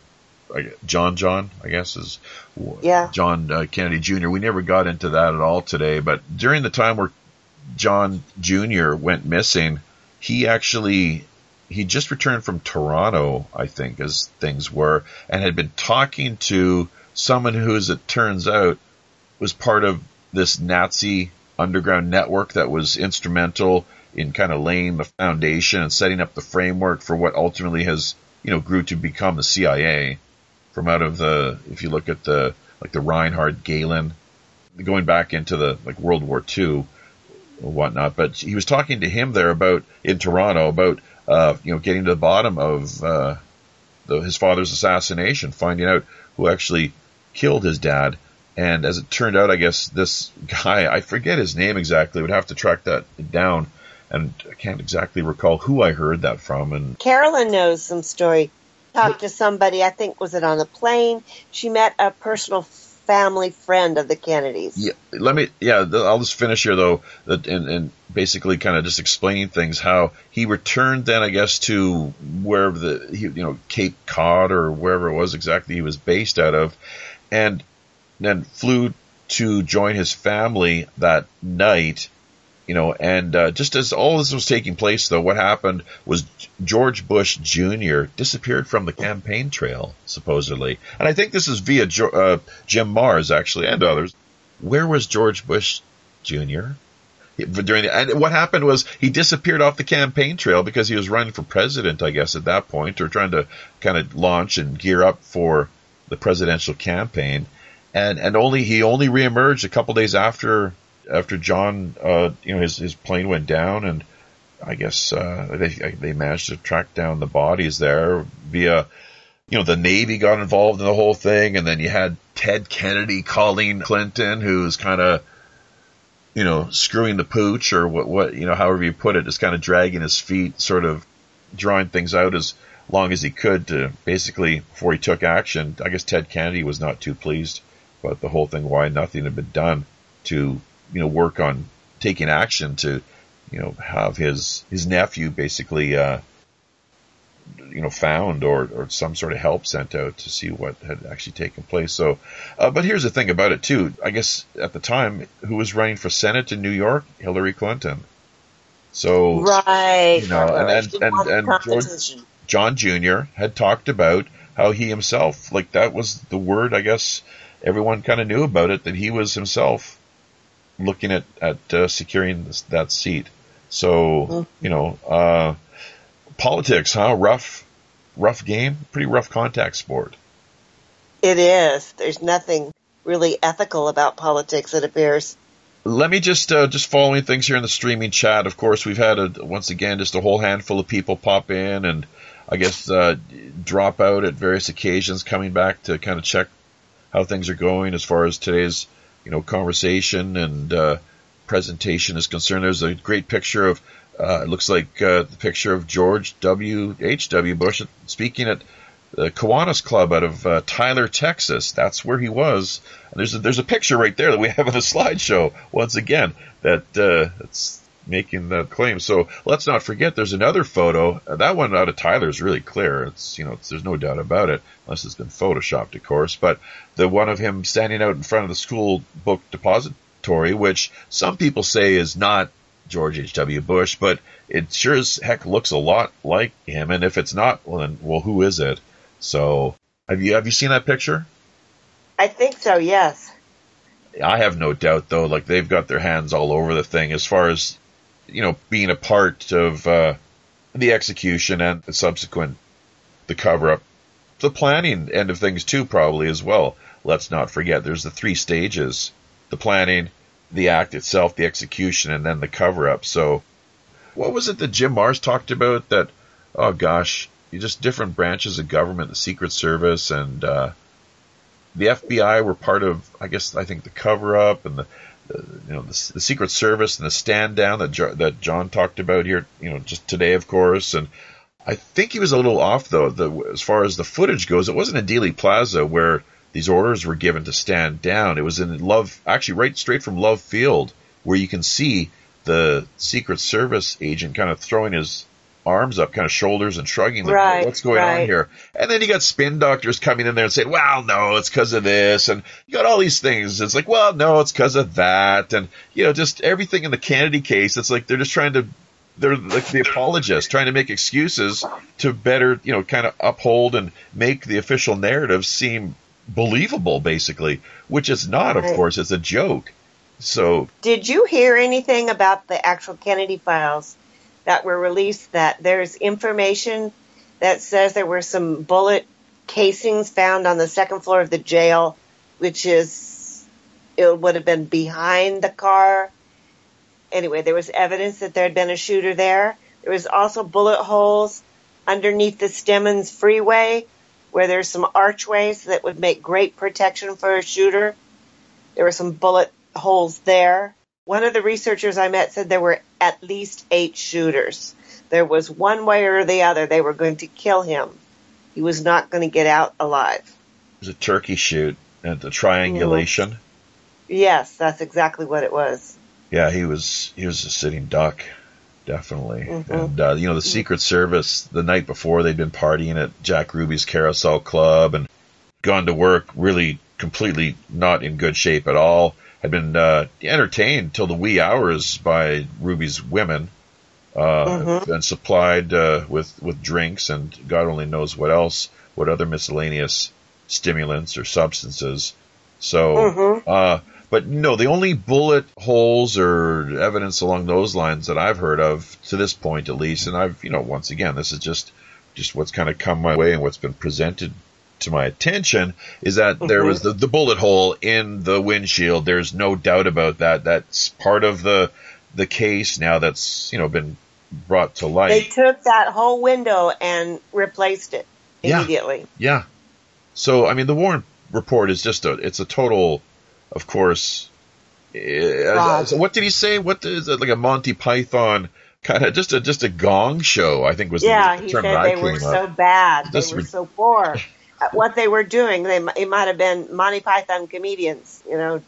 John John, I guess, is yeah. John uh, Kennedy Junior We never got into that at all today, but during the time where John Junior went missing, he actually, he just returned from Toronto, I think, as things were, and had been talking to someone who, as it turns out, was part of this Nazi underground network that was instrumental in kind of laying the foundation and setting up the framework for what ultimately has, you know, grew to become the C I A from out of the, if you look at the, like the Reinhard Gehlen, going back into the, like World War Two, or whatnot, but he was talking to him there about, in Toronto, about, uh, you know, getting to the bottom of, uh, the, his father's assassination, finding out who actually killed his dad. And as it turned out, I guess this guy, I forget his name exactly, would have to track that down, and I can't exactly recall who I heard that from. And Carolyn knows some story. Talked to somebody, I think, was it on a plane? She met a personal family friend of the Kennedys. Yeah, let me. Yeah, I'll just finish here though, and, and basically kind of just explaining things. How he returned then, I guess, to wherever the you know Cape Cod or wherever it was exactly he was based out of, and then flew to join his family that night. You know, and uh, just as all this was taking place, though, what happened was George Bush Junior disappeared from the campaign trail, supposedly. And I think this is via jo- uh, Jim Marrs, actually, and others. Where was George Bush Junior? During the, and what happened was he disappeared off the campaign trail because he was running for president, I guess, at that point, or trying to kind of launch and gear up for the presidential campaign. And and only he only reemerged a couple days after after John, uh, you know, his his plane went down, and I guess uh, they they managed to track down the bodies there via you know, the Navy got involved in the whole thing, and then you had Ted Kennedy calling Clinton, who's kind of, you know, screwing the pooch, or what, what, you know, however you put it, just kind of dragging his feet, sort of drawing things out as long as he could to basically, before he took action. I guess Ted Kennedy was not too pleased about the whole thing, why nothing had been done to, you know, work on taking action to, you know, have his, his nephew basically, uh, you know, found, or, or some sort of help sent out to see what had actually taken place. So, uh, but here's the thing about it too. I guess at the time, who was running for Senate in New York? Hillary Clinton. So, right, you know, right. and, and, and, and George, John Junior had talked about how he himself, like that was the word, I guess everyone kind of knew about it, that he was himself looking at, at uh, securing this, that seat. So, mm. you know, uh, politics, huh? Rough, rough game, pretty rough contact sport. It is. There's nothing really ethical about politics, it appears. Let me just, uh, just following things here in the streaming chat. Of course, we've had, a, once again, just a whole handful of people pop in and I guess uh, drop out at various occasions, coming back to kind of check how things are going as far as today's, you know, conversation and uh, presentation is concerned. There's a great picture of, uh, it looks like uh, the picture of George W. H W. Bush speaking at the Kiwanis Club out of uh, Tyler, Texas. That's where he was. And there's a, there's a picture right there that we have in the slideshow, once again, that uh, that's making that claim. So let's not forget there's another photo. Uh, that one out of Tyler is really clear. It's, you know, it's, there's no doubt about it, unless it's been photoshopped, of course. But the one of him standing out in front of the school book depository, which some people say is not George H W. Bush, but it sure as heck looks a lot like him. And if it's not, well, then, well, who is it? So, have you have you seen that picture? I think so, yes. I have no doubt, though. Like, they've got their hands all over the thing as far as, you know, being a part of uh, the execution and the subsequent, the cover-up. The planning end of things, too, probably, as well. Let's not forget, there's the three stages. The planning, the act itself, the execution, and then the cover-up. So, what was it that Jim Marrs talked about that, oh gosh, just different branches of government, the Secret Service and uh, the F B I were part of, I guess, I think the cover-up and the, the you know, the, the Secret Service and the stand-down that jo- that John talked about here, you know, just today, of course. And I think he was a little off, though, the, as far as the footage goes. It wasn't in Dealey Plaza where these orders were given to stand down. It was in Love, actually right straight from Love Field, where you can see the Secret Service agent kind of throwing his arms up, kind of shoulders and shrugging, like, right, what's going right. on here? And then you got spin doctors coming in there and saying, well, no, it's because of this. And you got all these things. It's like, well, no, it's because of that. And, you know, just everything in the Kennedy case, it's like they're just trying to, they're like the apologists, trying to make excuses to better, you know, kind of uphold and make the official narrative seem believable, basically, which it's not, of right. course. It's a joke. So, did you hear anything about the actual Kennedy files that were released, that there's information that says there were some bullet casings found on the second floor of the jail, which is, it would have been behind the car. Anyway, there was evidence that there had been a shooter there. There was also bullet holes underneath the Stemmons Freeway, where there's some archways that would make great protection for a shooter. There were some bullet holes there. One of the researchers I met said there were at least eight shooters. There was one way or the other they were going to kill him. He was not going to get out alive. It was a turkey shoot and the triangulation. Mm. Yes, that's exactly what it was. Yeah, he was he was a sitting duck, definitely. Mm-hmm. And, uh, you know, the Secret Service, the night before, they'd been partying at Jack Ruby's Carousel Club and gone to work really completely not in good shape at all. Had been uh, entertained till the wee hours by Ruby's women, uh, mm-hmm. and supplied uh, with, with drinks and God only knows what else, what other miscellaneous stimulants or substances. So, mm-hmm. uh, but no, the only bullet holes or evidence along those lines that I've heard of to this point, at least, and I've, you know, once again, this is just, just what's kind of come my way and what's been presented to my attention, is that mm-hmm. there was the, the bullet hole in the windshield. There's no doubt about that. That's part of the the case now that's, you know, been brought to light. They took that whole window and replaced it. immediately. Yeah. yeah. So, I mean, the Warren Report is just a, it's a total, of course, uh, so what did he say? What is it, like a Monty Python kind of, just a, just a gong show, I think was yeah, the, the he term said that I they were came so up. bad. Just they were re- so poor. At what they were doing, they it might have been Monty Python comedians, you know,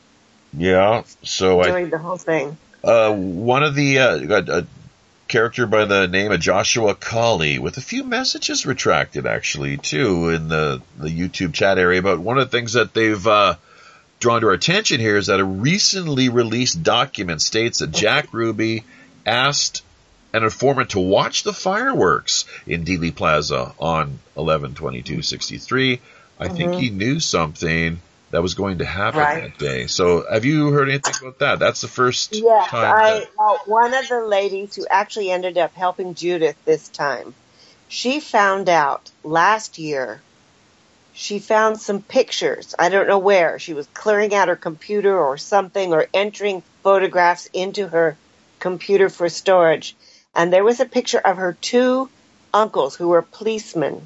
Yeah, so doing I, the whole thing. uh, one of the, uh, got a character by the name of Joshua Colley with a few messages retracted, actually, too, in the, the YouTube chat area. But one of the things that they've, uh, drawn to our attention here is that a recently released document states that Jack Ruby asked an informant to watch the fireworks in Dealey Plaza on eleven twenty-two sixty-three. I mm-hmm. think he knew something that was going to happen right. that day. So have you heard anything about that? That's the first yes, time. I, that... uh, one of the ladies who actually ended up helping Judith this time, she found out last year, she found some pictures. I don't know where. She was clearing out her computer or something, or entering photographs into her computer for storage. And there was a picture of her two uncles who were policemen.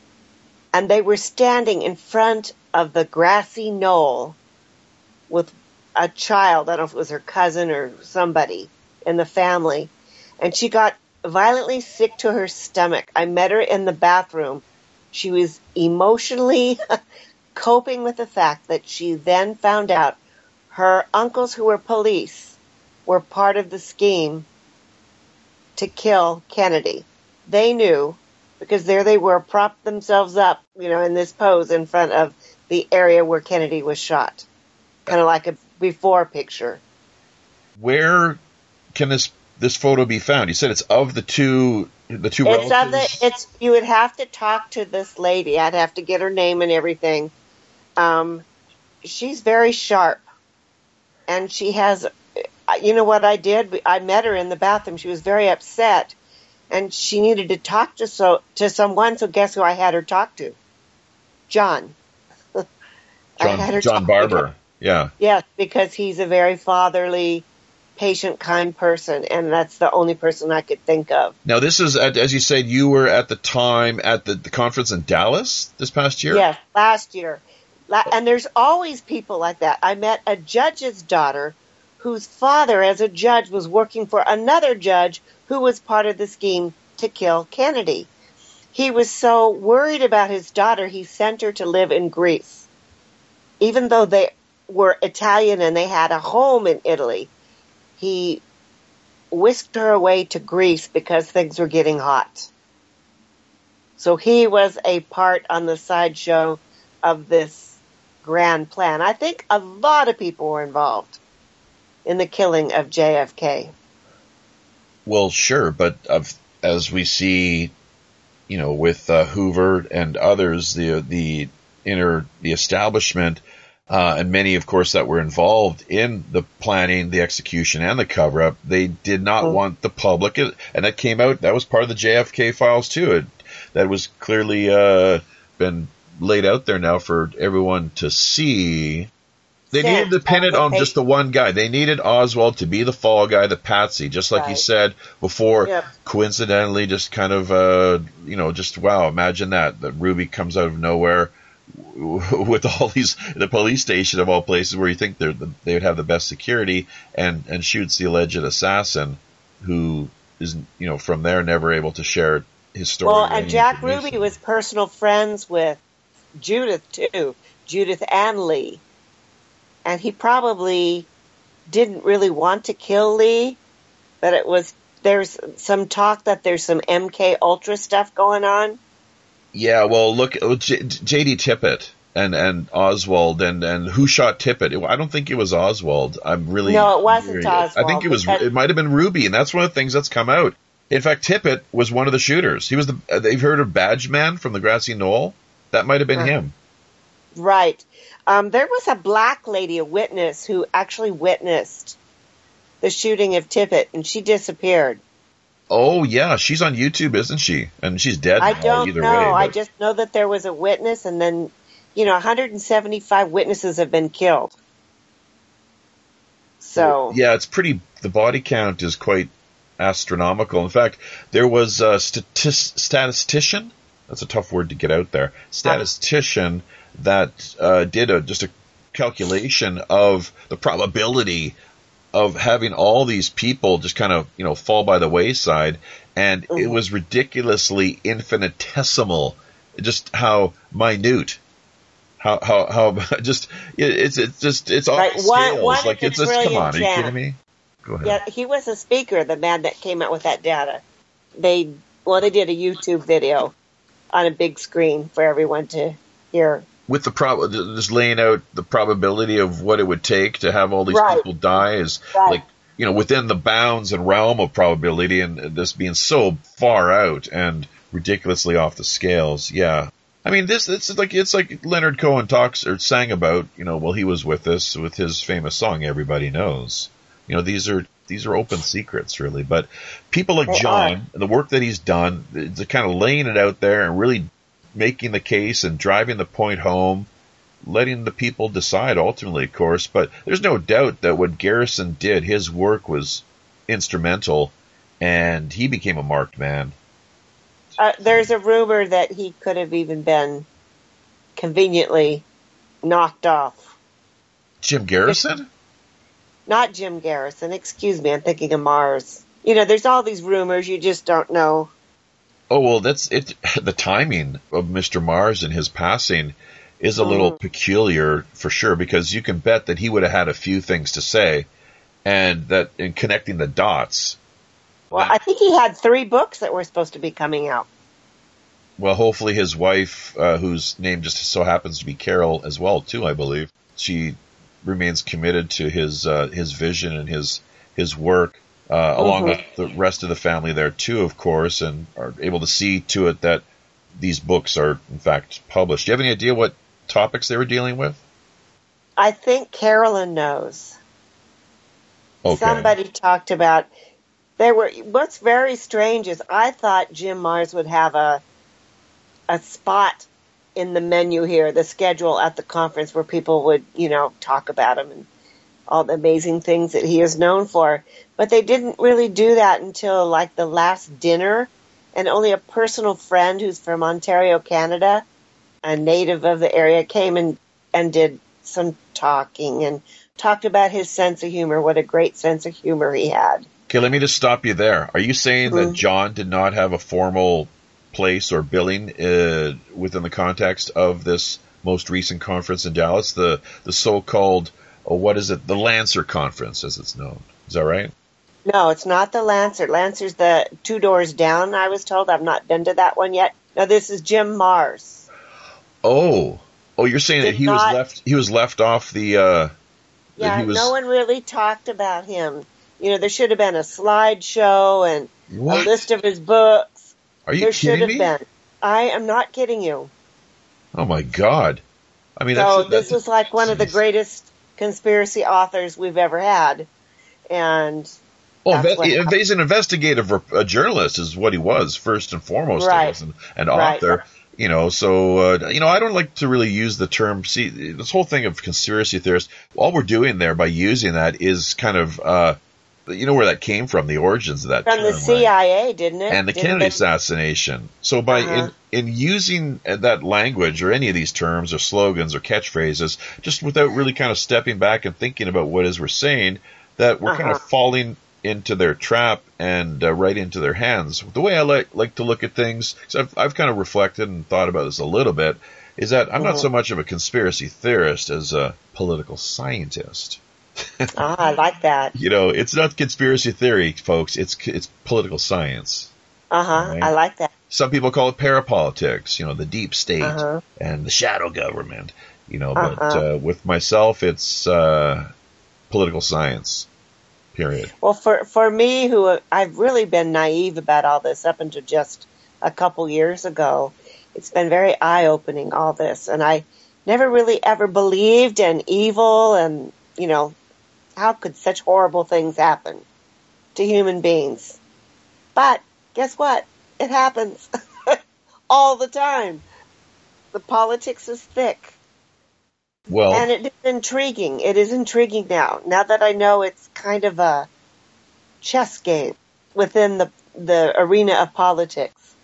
And they were standing in front of the grassy knoll with a child. I don't know if it was her cousin or somebody in the family. And she got violently sick to her stomach. I met her in the bathroom. She was emotionally coping with the fact that she then found out her uncles, who were police, were part of the scheme to kill Kennedy. They knew, because there they were, propped themselves up, you know, in this pose in front of the area where Kennedy was shot. Kind of like a before picture. Where can this this photo be found? You said it's of the two the two it's relatives? Of the, it's you would have to talk to this lady. I'd have to get her name and everything. Um, she's very sharp. And she has, you know what I did? I met her in the bathroom. She was very upset. And she needed to talk to so to someone, so guess who I had her talk to? John. John, I had her John talk Barber, to yeah. Yes, because he's a very fatherly, patient, kind person, and that's the only person I could think of. Now, this is, at, as you said, you were at the time at the, the conference in Dallas this past year? Yes, last year. And there's always people like that. I met a judge's daughter whose father, as a judge, was working for another judge who was part of the scheme to kill Kennedy. He was so worried about his daughter, he sent her to live in Greece. Even though they were Italian and they had a home in Italy, he whisked her away to Greece because things were getting hot. So he was a part on the sideshow of this grand plan. I think a lot of people were involved in the killing of J F K. Well, sure, but of, as we see, you know, with uh, Hoover and others, the the inner the establishment, uh, and many, of course, that were involved in the planning, the execution, and the cover-up, they did not mm-hmm. want the public, and that came out. That was part of the J F K files too. It, that was clearly uh, been laid out there now for everyone to see. They yeah, needed to pin it on just the one guy. They needed Oswald to be the fall guy, the patsy, just like right. you said before. Yep. Coincidentally, just kind of, uh, you know, just wow, imagine that. That Ruby comes out of nowhere with all these, the police station of all places where you think they're the, they would have the best security, and, and shoots the alleged assassin, who is, you know, from there never able to share his story. Well, and Jack Ruby was personal friends with Judith, too. Judith and Lee. And he probably didn't really want to kill Lee, but it was, there's some talk that there's some M K Ultra stuff going on. Yeah, well, look, J- J D Tippett and, and Oswald, and, and who shot Tippett? I don't think it was Oswald. I'm really... No, it wasn't Oswald. I think it was, it might have been Ruby, and that's one of the things that's come out. In fact, Tippett was one of the shooters. He was the, uh, they've heard of Badge Man from the Grassy Knoll? That might have been uh, him. Right. Um, there was a black lady, a witness, who actually witnessed the shooting of Tippett, and she disappeared. Oh, yeah. She's on YouTube, isn't she? And she's dead I now, don't either know. way. But... I just know that there was a witness, and then, you know, one hundred seventy-five witnesses have been killed. So... Yeah, it's pretty... The body count is quite astronomical. In fact, there was a statis- statistician that's a tough word to get out there. Statistician that uh, did a just a calculation of the probability of having all these people just kind of, you know, fall by the wayside, and mm-hmm. it was ridiculously infinitesimal, just how minute, how how how just it, it's it's just it's off right. the one, scales. one Like it's just, come on, are you kidding me? Go ahead. Yeah, he was a speaker, the man that came out with that data. They well, they did a YouTube video on a big screen for everyone to hear. With the prob, just laying out the probability of what it would take to have all these right. people die is right. like, you know, within the bounds and realm of probability, and this being so far out and ridiculously off the scales. Yeah. I mean, this, it's like, it's like Leonard Cohen talks or sang about, you know, well, he was with us with his famous song, Everybody Knows. You know, these are, these are open secrets, really. But people like they John, are. and the work that he's done, the kind of laying it out there and really making the case and driving the point home, letting the people decide ultimately, of course. But there's no doubt that what Garrison did, his work was instrumental, and he became a marked man. Uh, there's a rumor that he could have even been conveniently knocked off. Jim Garrison? Not Jim Garrison. Excuse me. I'm thinking of Mars. You know, there's all these rumors. You just don't know. Oh, well, that's it. The timing of Mister Mars and his passing is a little Mm. peculiar for sure, because you can bet that he would have had a few things to say, and that in connecting the dots. Well, I think he had three books that were supposed to be coming out. Well, hopefully his wife, uh, whose name just so happens to be Carol as well, too, I believe, she remains committed to his uh, his vision and his his work, uh, mm-hmm. along with the rest of the family there, too, of course, and are able to see to it that these books are, in fact, published. Do you have any idea what topics they were dealing with? I think Carolyn knows. Okay. Somebody talked about... There were. What's very strange is I thought Jim Mars would have a a spot in the menu here, the schedule at the conference where people would, you know, talk about him and all the amazing things that he is known for. But they didn't really do that until like the last dinner, and only a personal friend who's from Ontario, Canada, a native of the area, came and and did some talking and talked about his sense of humor. What a great sense of humor he had. Okay, let me just stop you there. Are you saying that Mm. John did not have a formal place or billing uh, within the context of this most recent conference in Dallas, the the so-called, oh, what is it, the Lancer Conference, as it's known? Is that right? No, it's not the Lancer. Lancer's the two doors down, I was told. I've not been to that one yet. No, this is Jim Mars. Oh, oh, you're saying Did that he not- was left he was left off the. Uh, that Yeah, he was, no one really talked about him. You know, there should have been a slideshow and What? a list of his books. Are you there should kidding have me? been. I am not kidding you. Oh my God! I mean, So that's, this that's was like one of the geez. greatest conspiracy authors we've ever had, and Oh, that's inve- what happened. he's an investigative rep- a journalist, is what he was first and foremost, I Right. guess, and, and Right. author. You know, so uh, you know, I don't like to really use the term. See, this whole thing of conspiracy theorists. All we're doing there by using that is kind of, uh, you know, where that came from, the origins of that from term, the right? C I A, didn't it? And the Didn't Kennedy they- assassination. So by Uh-huh. in, in using that language or any of these terms or slogans or catchphrases, just without really kind of stepping back and thinking about what it is we're saying, that we're kind of Uh-huh. falling into their trap and uh, right into their hands. The way I like like to look at things, so I've, I've kind of reflected and thought about this a little bit, is that I'm not Uh-huh. so much of a conspiracy theorist as a political scientist. Ah, I like that. You know, it's not conspiracy theory, folks. It's it's political science. Uh huh. Right. I like that. Some people call it parapolitics, you know, the deep state Uh-huh. and the shadow government, you know, but Uh-huh. uh, with myself, it's uh, political science, period. Well, for for me, who I've really been naive about all this up until just a couple years ago, it's been very eye-opening, all this, and I never really ever believed in evil, and you know, how could such horrible things happen to human beings? But guess what? It happens all the time. The politics is thick. Well, And it is intriguing. It is intriguing now. Now that I know it's kind of a chess game within the the arena of politics.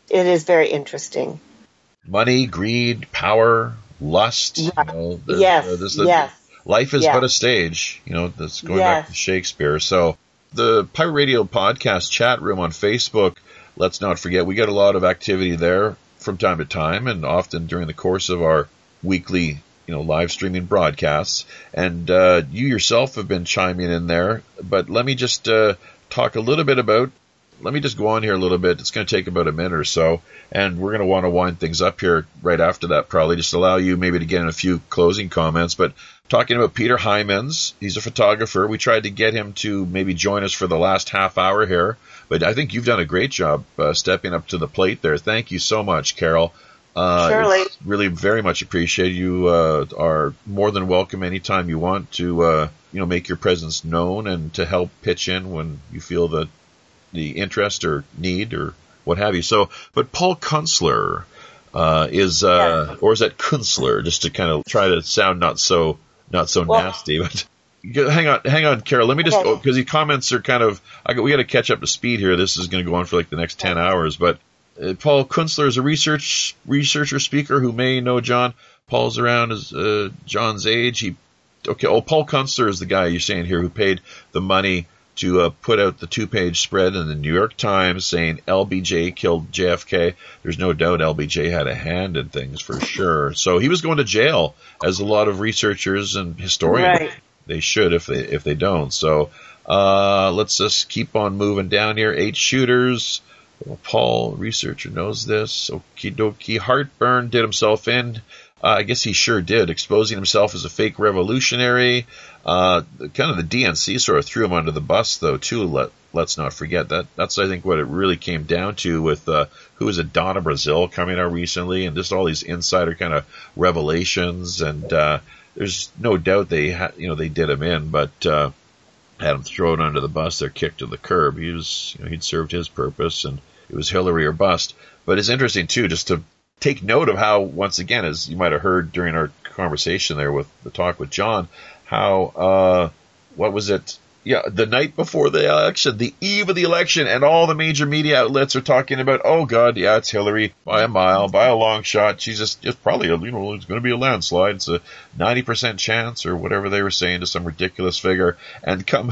it is very interesting. Money, greed, power, lust. Yeah. You know, there's, Yes, uh, this, the, yes. Life is Yes. but a stage. You know, that's going Yes. back to Shakespeare. So the Pirate Radio podcast chat room on Facebook, let's not forget, we get a lot of activity there from time to time, and often during the course of our weekly, you know, live streaming broadcasts. And uh, you yourself have been chiming in there. But let me just uh, talk a little bit about, let me just go on here a little bit. It's going to take about a minute or so, and we're going to want to wind things up here right after that, probably, just allow you maybe to get in a few closing comments. But talking about Peter Hymans, he's a photographer. We tried to get him to maybe join us for the last half hour here, but I think you've done a great job uh, stepping up to the plate there. Thank you so much, Carol. Uh, Surely. It's really very much appreciated. You uh, are more than welcome anytime you want to, uh, you know, make your presence known and to help pitch in when you feel the the interest or need or what have you. So, but Paul Kunstler uh, is, uh, Yeah. or is that Kunstler? Just to kind of try to sound not so not so Well- nasty, but. Hang on, hang on, Carol. Let me just, Okay. because the comments are kind of, I got, we got to catch up to speed here. This is going to go on for like the next ten hours. But uh, Paul Kunstler is a research researcher speaker who may know John. Paul's around as uh, John's age. He, okay. Oh, Paul Kunstler is the guy you're saying here who paid the money to uh, put out the two-page spread in the New York Times saying L B J killed J F K. There's no doubt L B J had a hand in things for sure. So he was going to jail, as a lot of researchers and historians. Right. They should if they if they don't. So uh, let's just keep on moving down here. Eight shooters. Well, Paul, researcher, knows this. Okie dokie. Heartburn did himself in. Uh, I guess he sure did, exposing himself as a fake revolutionary. Uh, kind of the D N C sort of threw him under the bus, though, too. Let, let's not forget that. That's, I think, what it really came down to with uh, who was it, Donna Brazil coming out recently, and just all these insider kind of revelations. And uh, there's no doubt they had, you know, they did him in, but uh, had him thrown under the bus. They're kicked to the curb. He was, you know, he'd served his purpose, and it was Hillary or bust. But it's interesting too, just to take note of how, once again, as you might have heard during our conversation there with the talk with John, how uh, what was it? Yeah, the night before the election, the eve of the election, and all the major media outlets are talking about, oh God, yeah, it's Hillary by a mile, by a long shot. She's just, it's probably, a, you know, it's going to be a landslide. It's a ninety percent chance, or whatever they were saying, to some ridiculous figure. And come,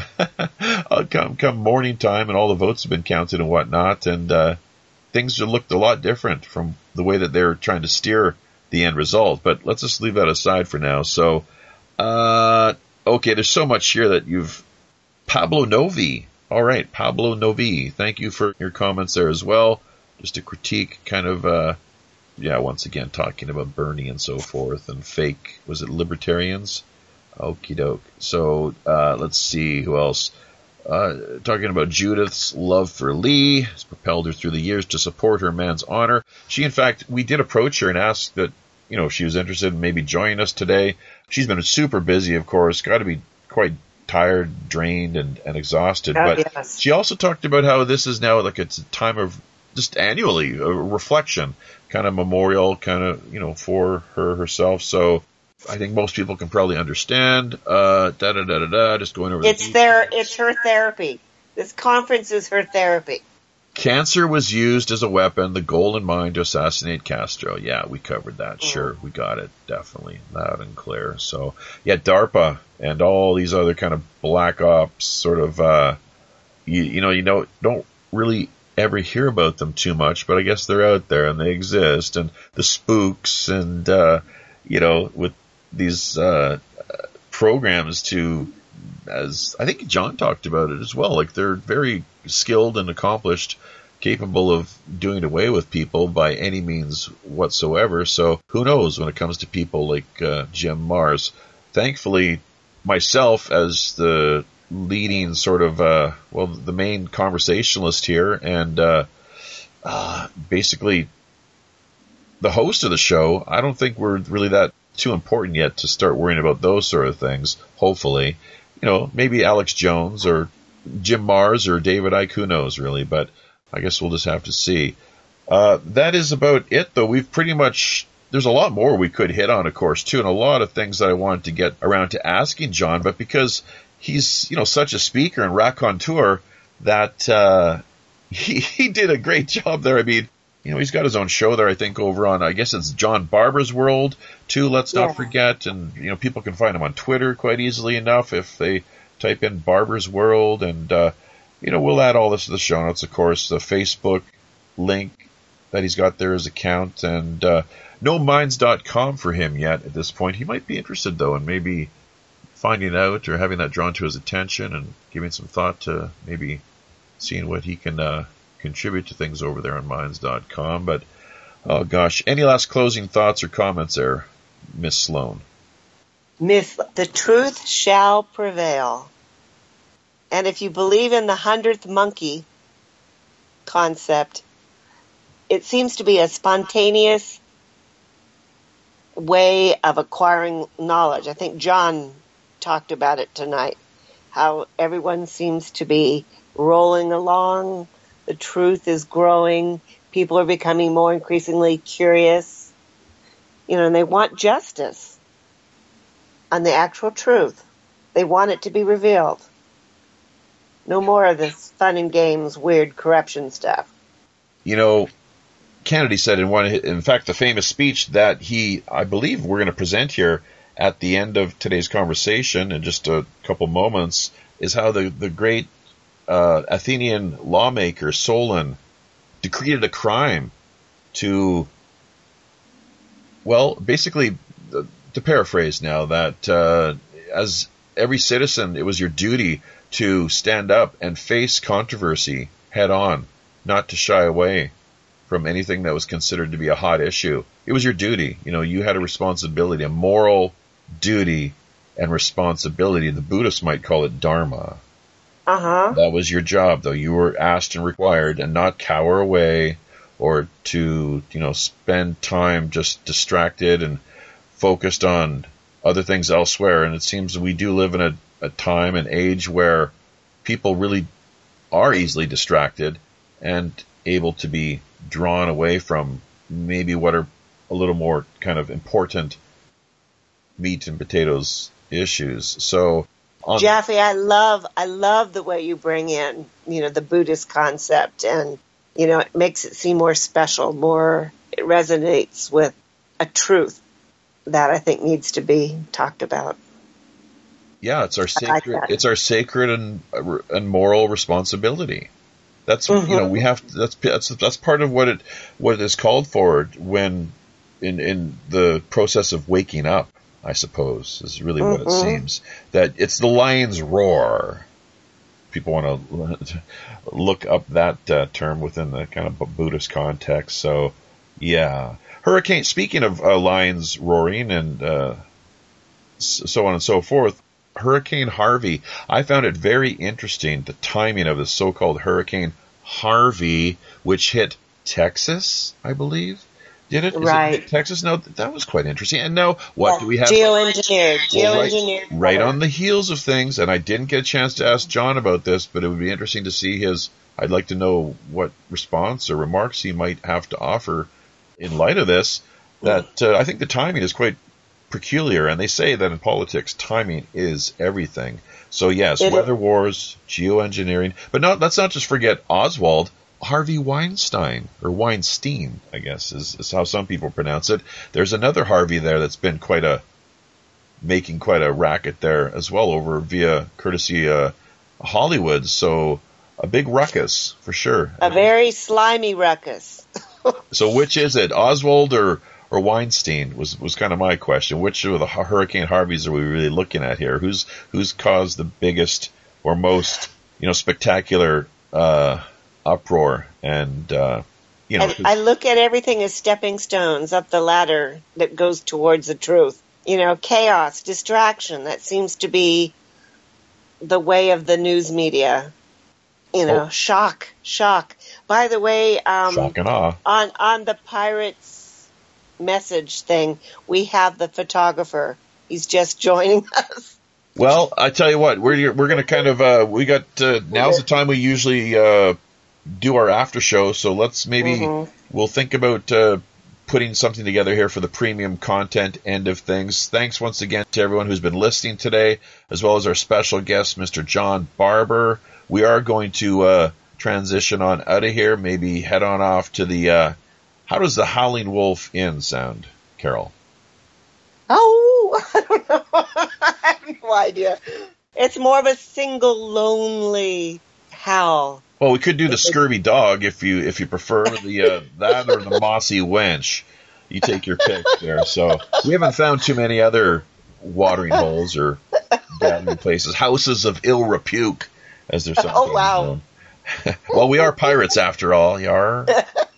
come, come morning time, and all the votes have been counted and whatnot, and uh, things have looked a lot different from the way that they're trying to steer the end result. But let's just leave that aside for now. So, uh, okay, there's so much here that you've. Pablo Novi. All right, Pablo Novi. Thank you for your comments there as well. Just a critique, kind of, uh, yeah, once again, talking about Bernie and so forth, and fake, was it libertarians? Okie doke. So, uh, let's see who else. Uh, talking about Judith's love for Lee has propelled her through the years to support her man's honor. She, in fact, we did approach her and ask that, you know, if she was interested in maybe joining us today. She's been super busy, of course, got to be quite tired, drained, and, and exhausted. Oh, but yes. she also talked about how this is now like it's a time of just annually a reflection, kind of memorial, kind of, you know, for her herself. So I think most people can probably understand. Uh, da da da da da. Just going over. It's the their, it's her therapy. This conference is her therapy. Cancer was used as a weapon, the goal in mind to assassinate Castro. Yeah, we covered that. Sure, we got it. Definitely. Loud and clear. So, yeah, DARPA and all these other kind of black ops sort of, uh, you, you know, you know, don't really ever hear about them too much, but I guess they're out there and they exist. And the spooks and, uh, you know, with these uh, programs to, as I think John talked about it as well, like they're very skilled and accomplished, capable of doing away with people by any means whatsoever. So who knows when it comes to people like uh, Jim Mars. Thankfully, myself as the leading sort of, uh, well, the main conversationalist here, and uh, uh, basically the host of the show, I don't think we're really that too important yet to start worrying about those sort of things, hopefully. You know, maybe Alex Jones or Jim Mars or David Icke, who knows, really, but I guess we'll just have to see. Uh, that is about it, though. We've pretty much, there's a lot more we could hit on, of course, too, and a lot of things that I wanted to get around to asking John, but because he's, you know, such a speaker and raconteur that uh, he, he did a great job there. I mean, you know, he's got his own show there, I think, over on, I guess it's John Barber's World, too, let's not Yeah. forget. And, you know, people can find him on Twitter quite easily enough if they type in Barber's World. And, uh, you know, we'll add all this to the show notes, of course, the Facebook link that he's got there, his account. And uh, no minds dot com for him yet at this point. He might be interested, though, in maybe finding out or having that drawn to his attention and giving some thought to maybe seeing what he can uh, contribute to things over there on minds dot com. But, oh gosh, any last closing thoughts or comments there, Miss Sloan? Miss, the truth shall prevail. And if you believe in the hundredth monkey concept, it seems to be a spontaneous way of acquiring knowledge. I think John talked about it tonight, how everyone seems to be rolling along. The truth is growing. People are becoming more increasingly curious, you know, and they want justice on the actual truth. They want it to be revealed. No more of this fun and games, weird corruption stuff. You know, Kennedy said in one, in fact, the famous speech that he, I believe, we're going to present here at the end of today's conversation in just a couple moments, is how the the great uh, Athenian lawmaker Solon decreed a crime to, well, basically, to paraphrase now, that uh, as every citizen, it was your duty to stand up and face controversy head on, not to shy away from anything that was considered to be a hot issue. It was your duty. You know, you had a responsibility, a moral duty and responsibility. The Buddhists might call it dharma. Uh-huh. That was your job, though. You were asked and required, and not cower away or to, you know, spend time just distracted and focused on other things elsewhere. And it seems we do live in a, a time and age where people really are easily distracted and able to be drawn away from maybe what are a little more kind of important meat and potatoes issues. So, on Jaffe, I love, I love the way you bring in, you know, the Buddhist concept, and, you know, it makes it seem more special, more, it resonates with a truth that I think needs to be talked about. Yeah, it's our I like sacred, that. it's our sacred and and moral responsibility. That's Mhm. you know we have to, that's that's that's part of what it what it is called for when in in the process of waking up, I suppose, is really what it Mhm. seems. That it's the lion's roar. People want to look up that uh, term within the kind of Buddhist context. So, yeah, hurricane. Speaking of uh, lions roaring and uh, so on and so forth, Hurricane Harvey. I found it very interesting, the timing of the so-called Hurricane Harvey, which hit Texas, I believe. Did it? Is Right. it hit Texas? No, that was quite interesting. And now, what do we have? Geoengineered, Well, right, geoengineered. right on the heels of things, and I didn't get a chance to ask John about this, but it would be interesting to see his, I'd like to know what response or remarks he might have to offer in light of this, that uh, I think the timing is quite peculiar, and they say that in politics, timing is everything. So yes, It is. weather wars, geoengineering, but not, let's not just forget Oswald, Harvey Weinstein, or Weinstein, I guess, is, is how some people pronounce it. There's another Harvey there that's been quite a, making quite a racket there as well over via courtesy uh, Hollywood. So a big ruckus for sure. A very slimy ruckus. So which is it, Oswald or or Weinstein? Was was kind of my question. Which of the Hurricane Harveys are we really looking at here? Who's who's caused the biggest or most, you know, spectacular uh, uproar? And uh, you know, And I look at everything as stepping stones up the ladder that goes towards the truth. You know, chaos, distraction, that seems to be the way of the news media. You know, Oh. shock, shock. By the way, um, shock and awe. on on the Pirates message thing, we have the photographer. He's just joining us. Well, I tell you what, we're we're going to kind of uh, we got uh, now's the time we usually uh, do our after show. So let's maybe Mhm. we'll think about uh, putting something together here for the premium content end of things. Thanks once again to everyone who's been listening today, as well as our special guest, Mister John Barber. We are going to uh, transition on out of here, maybe head on off to the uh, How does the Howling Wolf Inn sound, Carol? Oh, I don't know. I have no idea. It's more of a single, lonely howl. Well, we could do the Scurvy Dog if you if you prefer the uh, that or the Mossy Wench. You take your pick there. So we haven't found too many other watering holes or gathering places, houses of ill repute, as they're sometimes Oh, wow. known. Well, we are pirates after all, yar.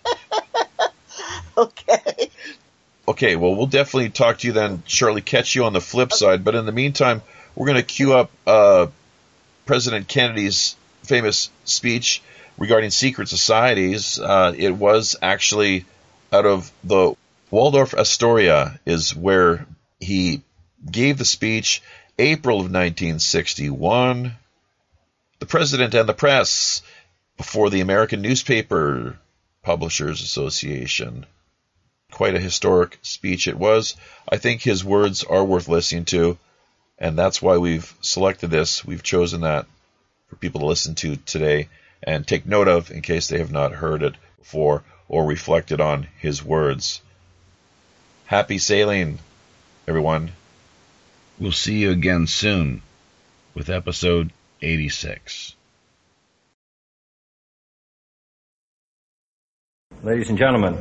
Okay. Okay, well, we'll definitely talk to you then, Shirley, catch you on the flip side. But in the meantime, we're going to cue up uh, President Kennedy's famous speech regarding secret societies. Uh, it was actually out of the Waldorf Astoria is where he gave the speech, April of nineteen sixty-one. The President and the Press before the American Newspaper Publishers Association. Quite a historic speech it was. I think his words are worth listening to, and that's why we've selected this. We've chosen that for people to listen to today and take note of in case they have not heard it before or reflected on his words. Happy sailing, everyone. We'll see you again soon with episode eighty-six. Ladies and gentlemen,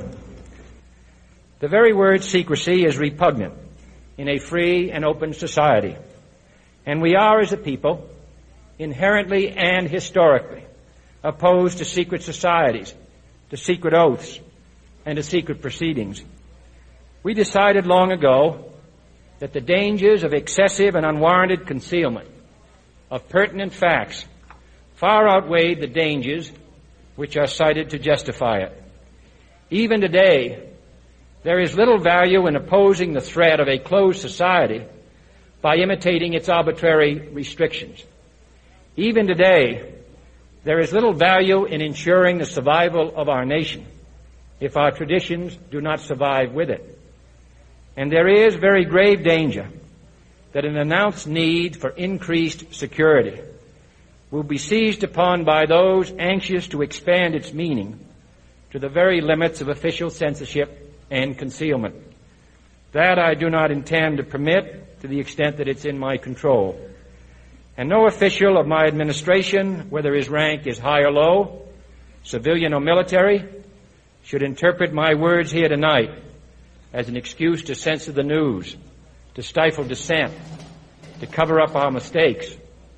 the very word secrecy is repugnant in a free and open society, and we are, as a people, inherently and historically opposed to secret societies, to secret oaths, and to secret proceedings. We decided long ago that the dangers of excessive and unwarranted concealment of pertinent facts far outweighed the dangers which are cited to justify it. Even today, there is little value in opposing the threat of a closed society by imitating its arbitrary restrictions. Even today, there is little value in ensuring the survival of our nation if our traditions do not survive with it. And there is very grave danger that an announced need for increased security will be seized upon by those anxious to expand its meaning to the very limits of official censorship and concealment. That I do not intend to permit to the extent that it's in my control. And no official of my administration, whether his rank is high or low, civilian or military, should interpret my words here tonight as an excuse to censor the news, to stifle dissent, to cover up our mistakes,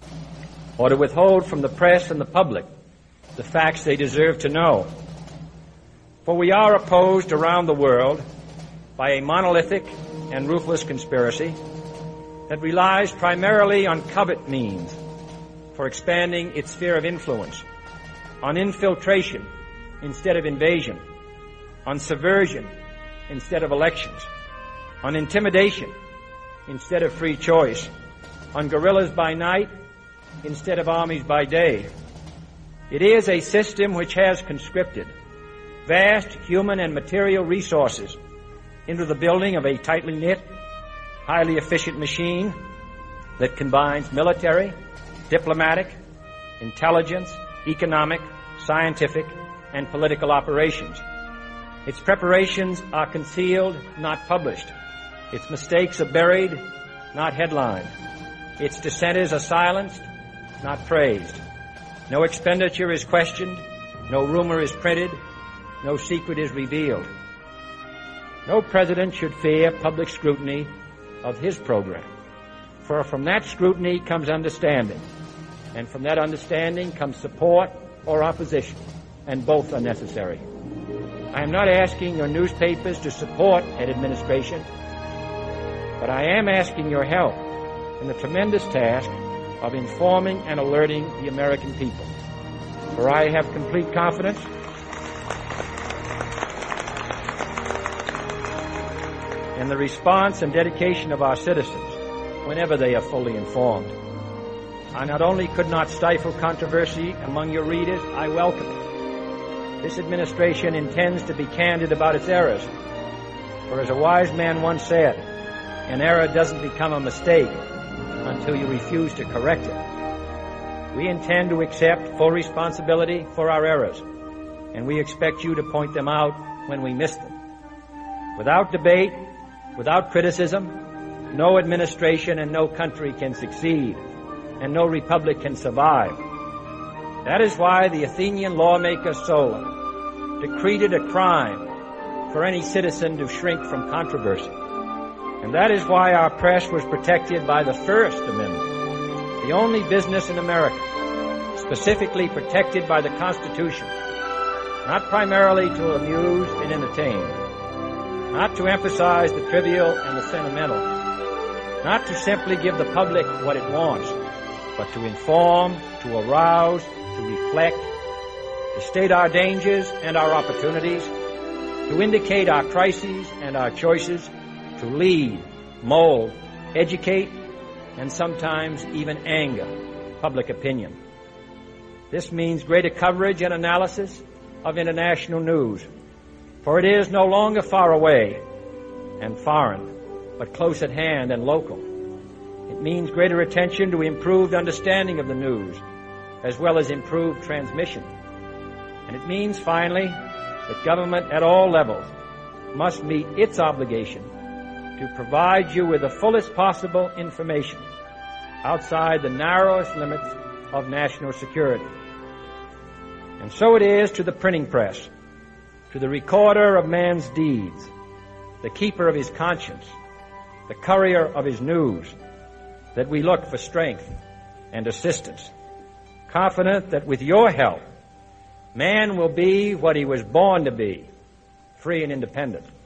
or to withhold from the press and the public the facts they deserve to know. For we are opposed around the world by a monolithic and ruthless conspiracy that relies primarily on covert means for expanding its sphere of influence, on infiltration instead of invasion, on subversion instead of elections, on intimidation instead of free choice, on guerrillas by night instead of armies by day. It is a system which has conscripted vast human and material resources into the building of a tightly knit, highly efficient machine that combines military, diplomatic, intelligence, economic, scientific, and political operations. Its preparations are concealed, not published. Its mistakes are buried, not headlined. Its dissenters are silenced, not praised. No expenditure is questioned, no rumor is printed, no secret is revealed. No president should fear public scrutiny of his program, for from that scrutiny comes understanding, and from that understanding comes support or opposition, and both are necessary. I am not asking your newspapers to support an administration, but I am asking your help in the tremendous task of informing and alerting the American people. For I have complete confidence in the response and dedication of our citizens whenever they are fully informed. I not only could not stifle controversy among your readers, I welcome it. This administration intends to be candid about its errors. For as a wise man once said, an error doesn't become a mistake until you refuse to correct it. We intend to accept full responsibility for our errors, and we expect you to point them out when we miss them. Without debate, without criticism, no administration and no country can succeed, and no republic can survive. That is why the Athenian lawmaker Solon decreed it a crime for any citizen to shrink from controversy. And that is why our press was protected by the First Amendment, the only business in America specifically protected by the Constitution, not primarily to amuse and entertain, not to emphasize the trivial and the sentimental, not to simply give the public what it wants, but to inform, to arouse, to reflect, to state our dangers and our opportunities, to indicate our crises and our choices, to lead, mold, educate, and sometimes even anger public opinion. This means greater coverage and analysis of international news, for it is no longer far away and foreign, but close at hand and local. It means greater attention to improved understanding of the news, as well as improved transmission. And it means, finally, that government at all levels must meet its obligation to provide you with the fullest possible information outside the narrowest limits of national security. And so it is to the printing press, to the recorder of man's deeds, the keeper of his conscience, the courier of his news, that we look for strength and assistance, confident that with your help, man will be what he was born to be, free and independent.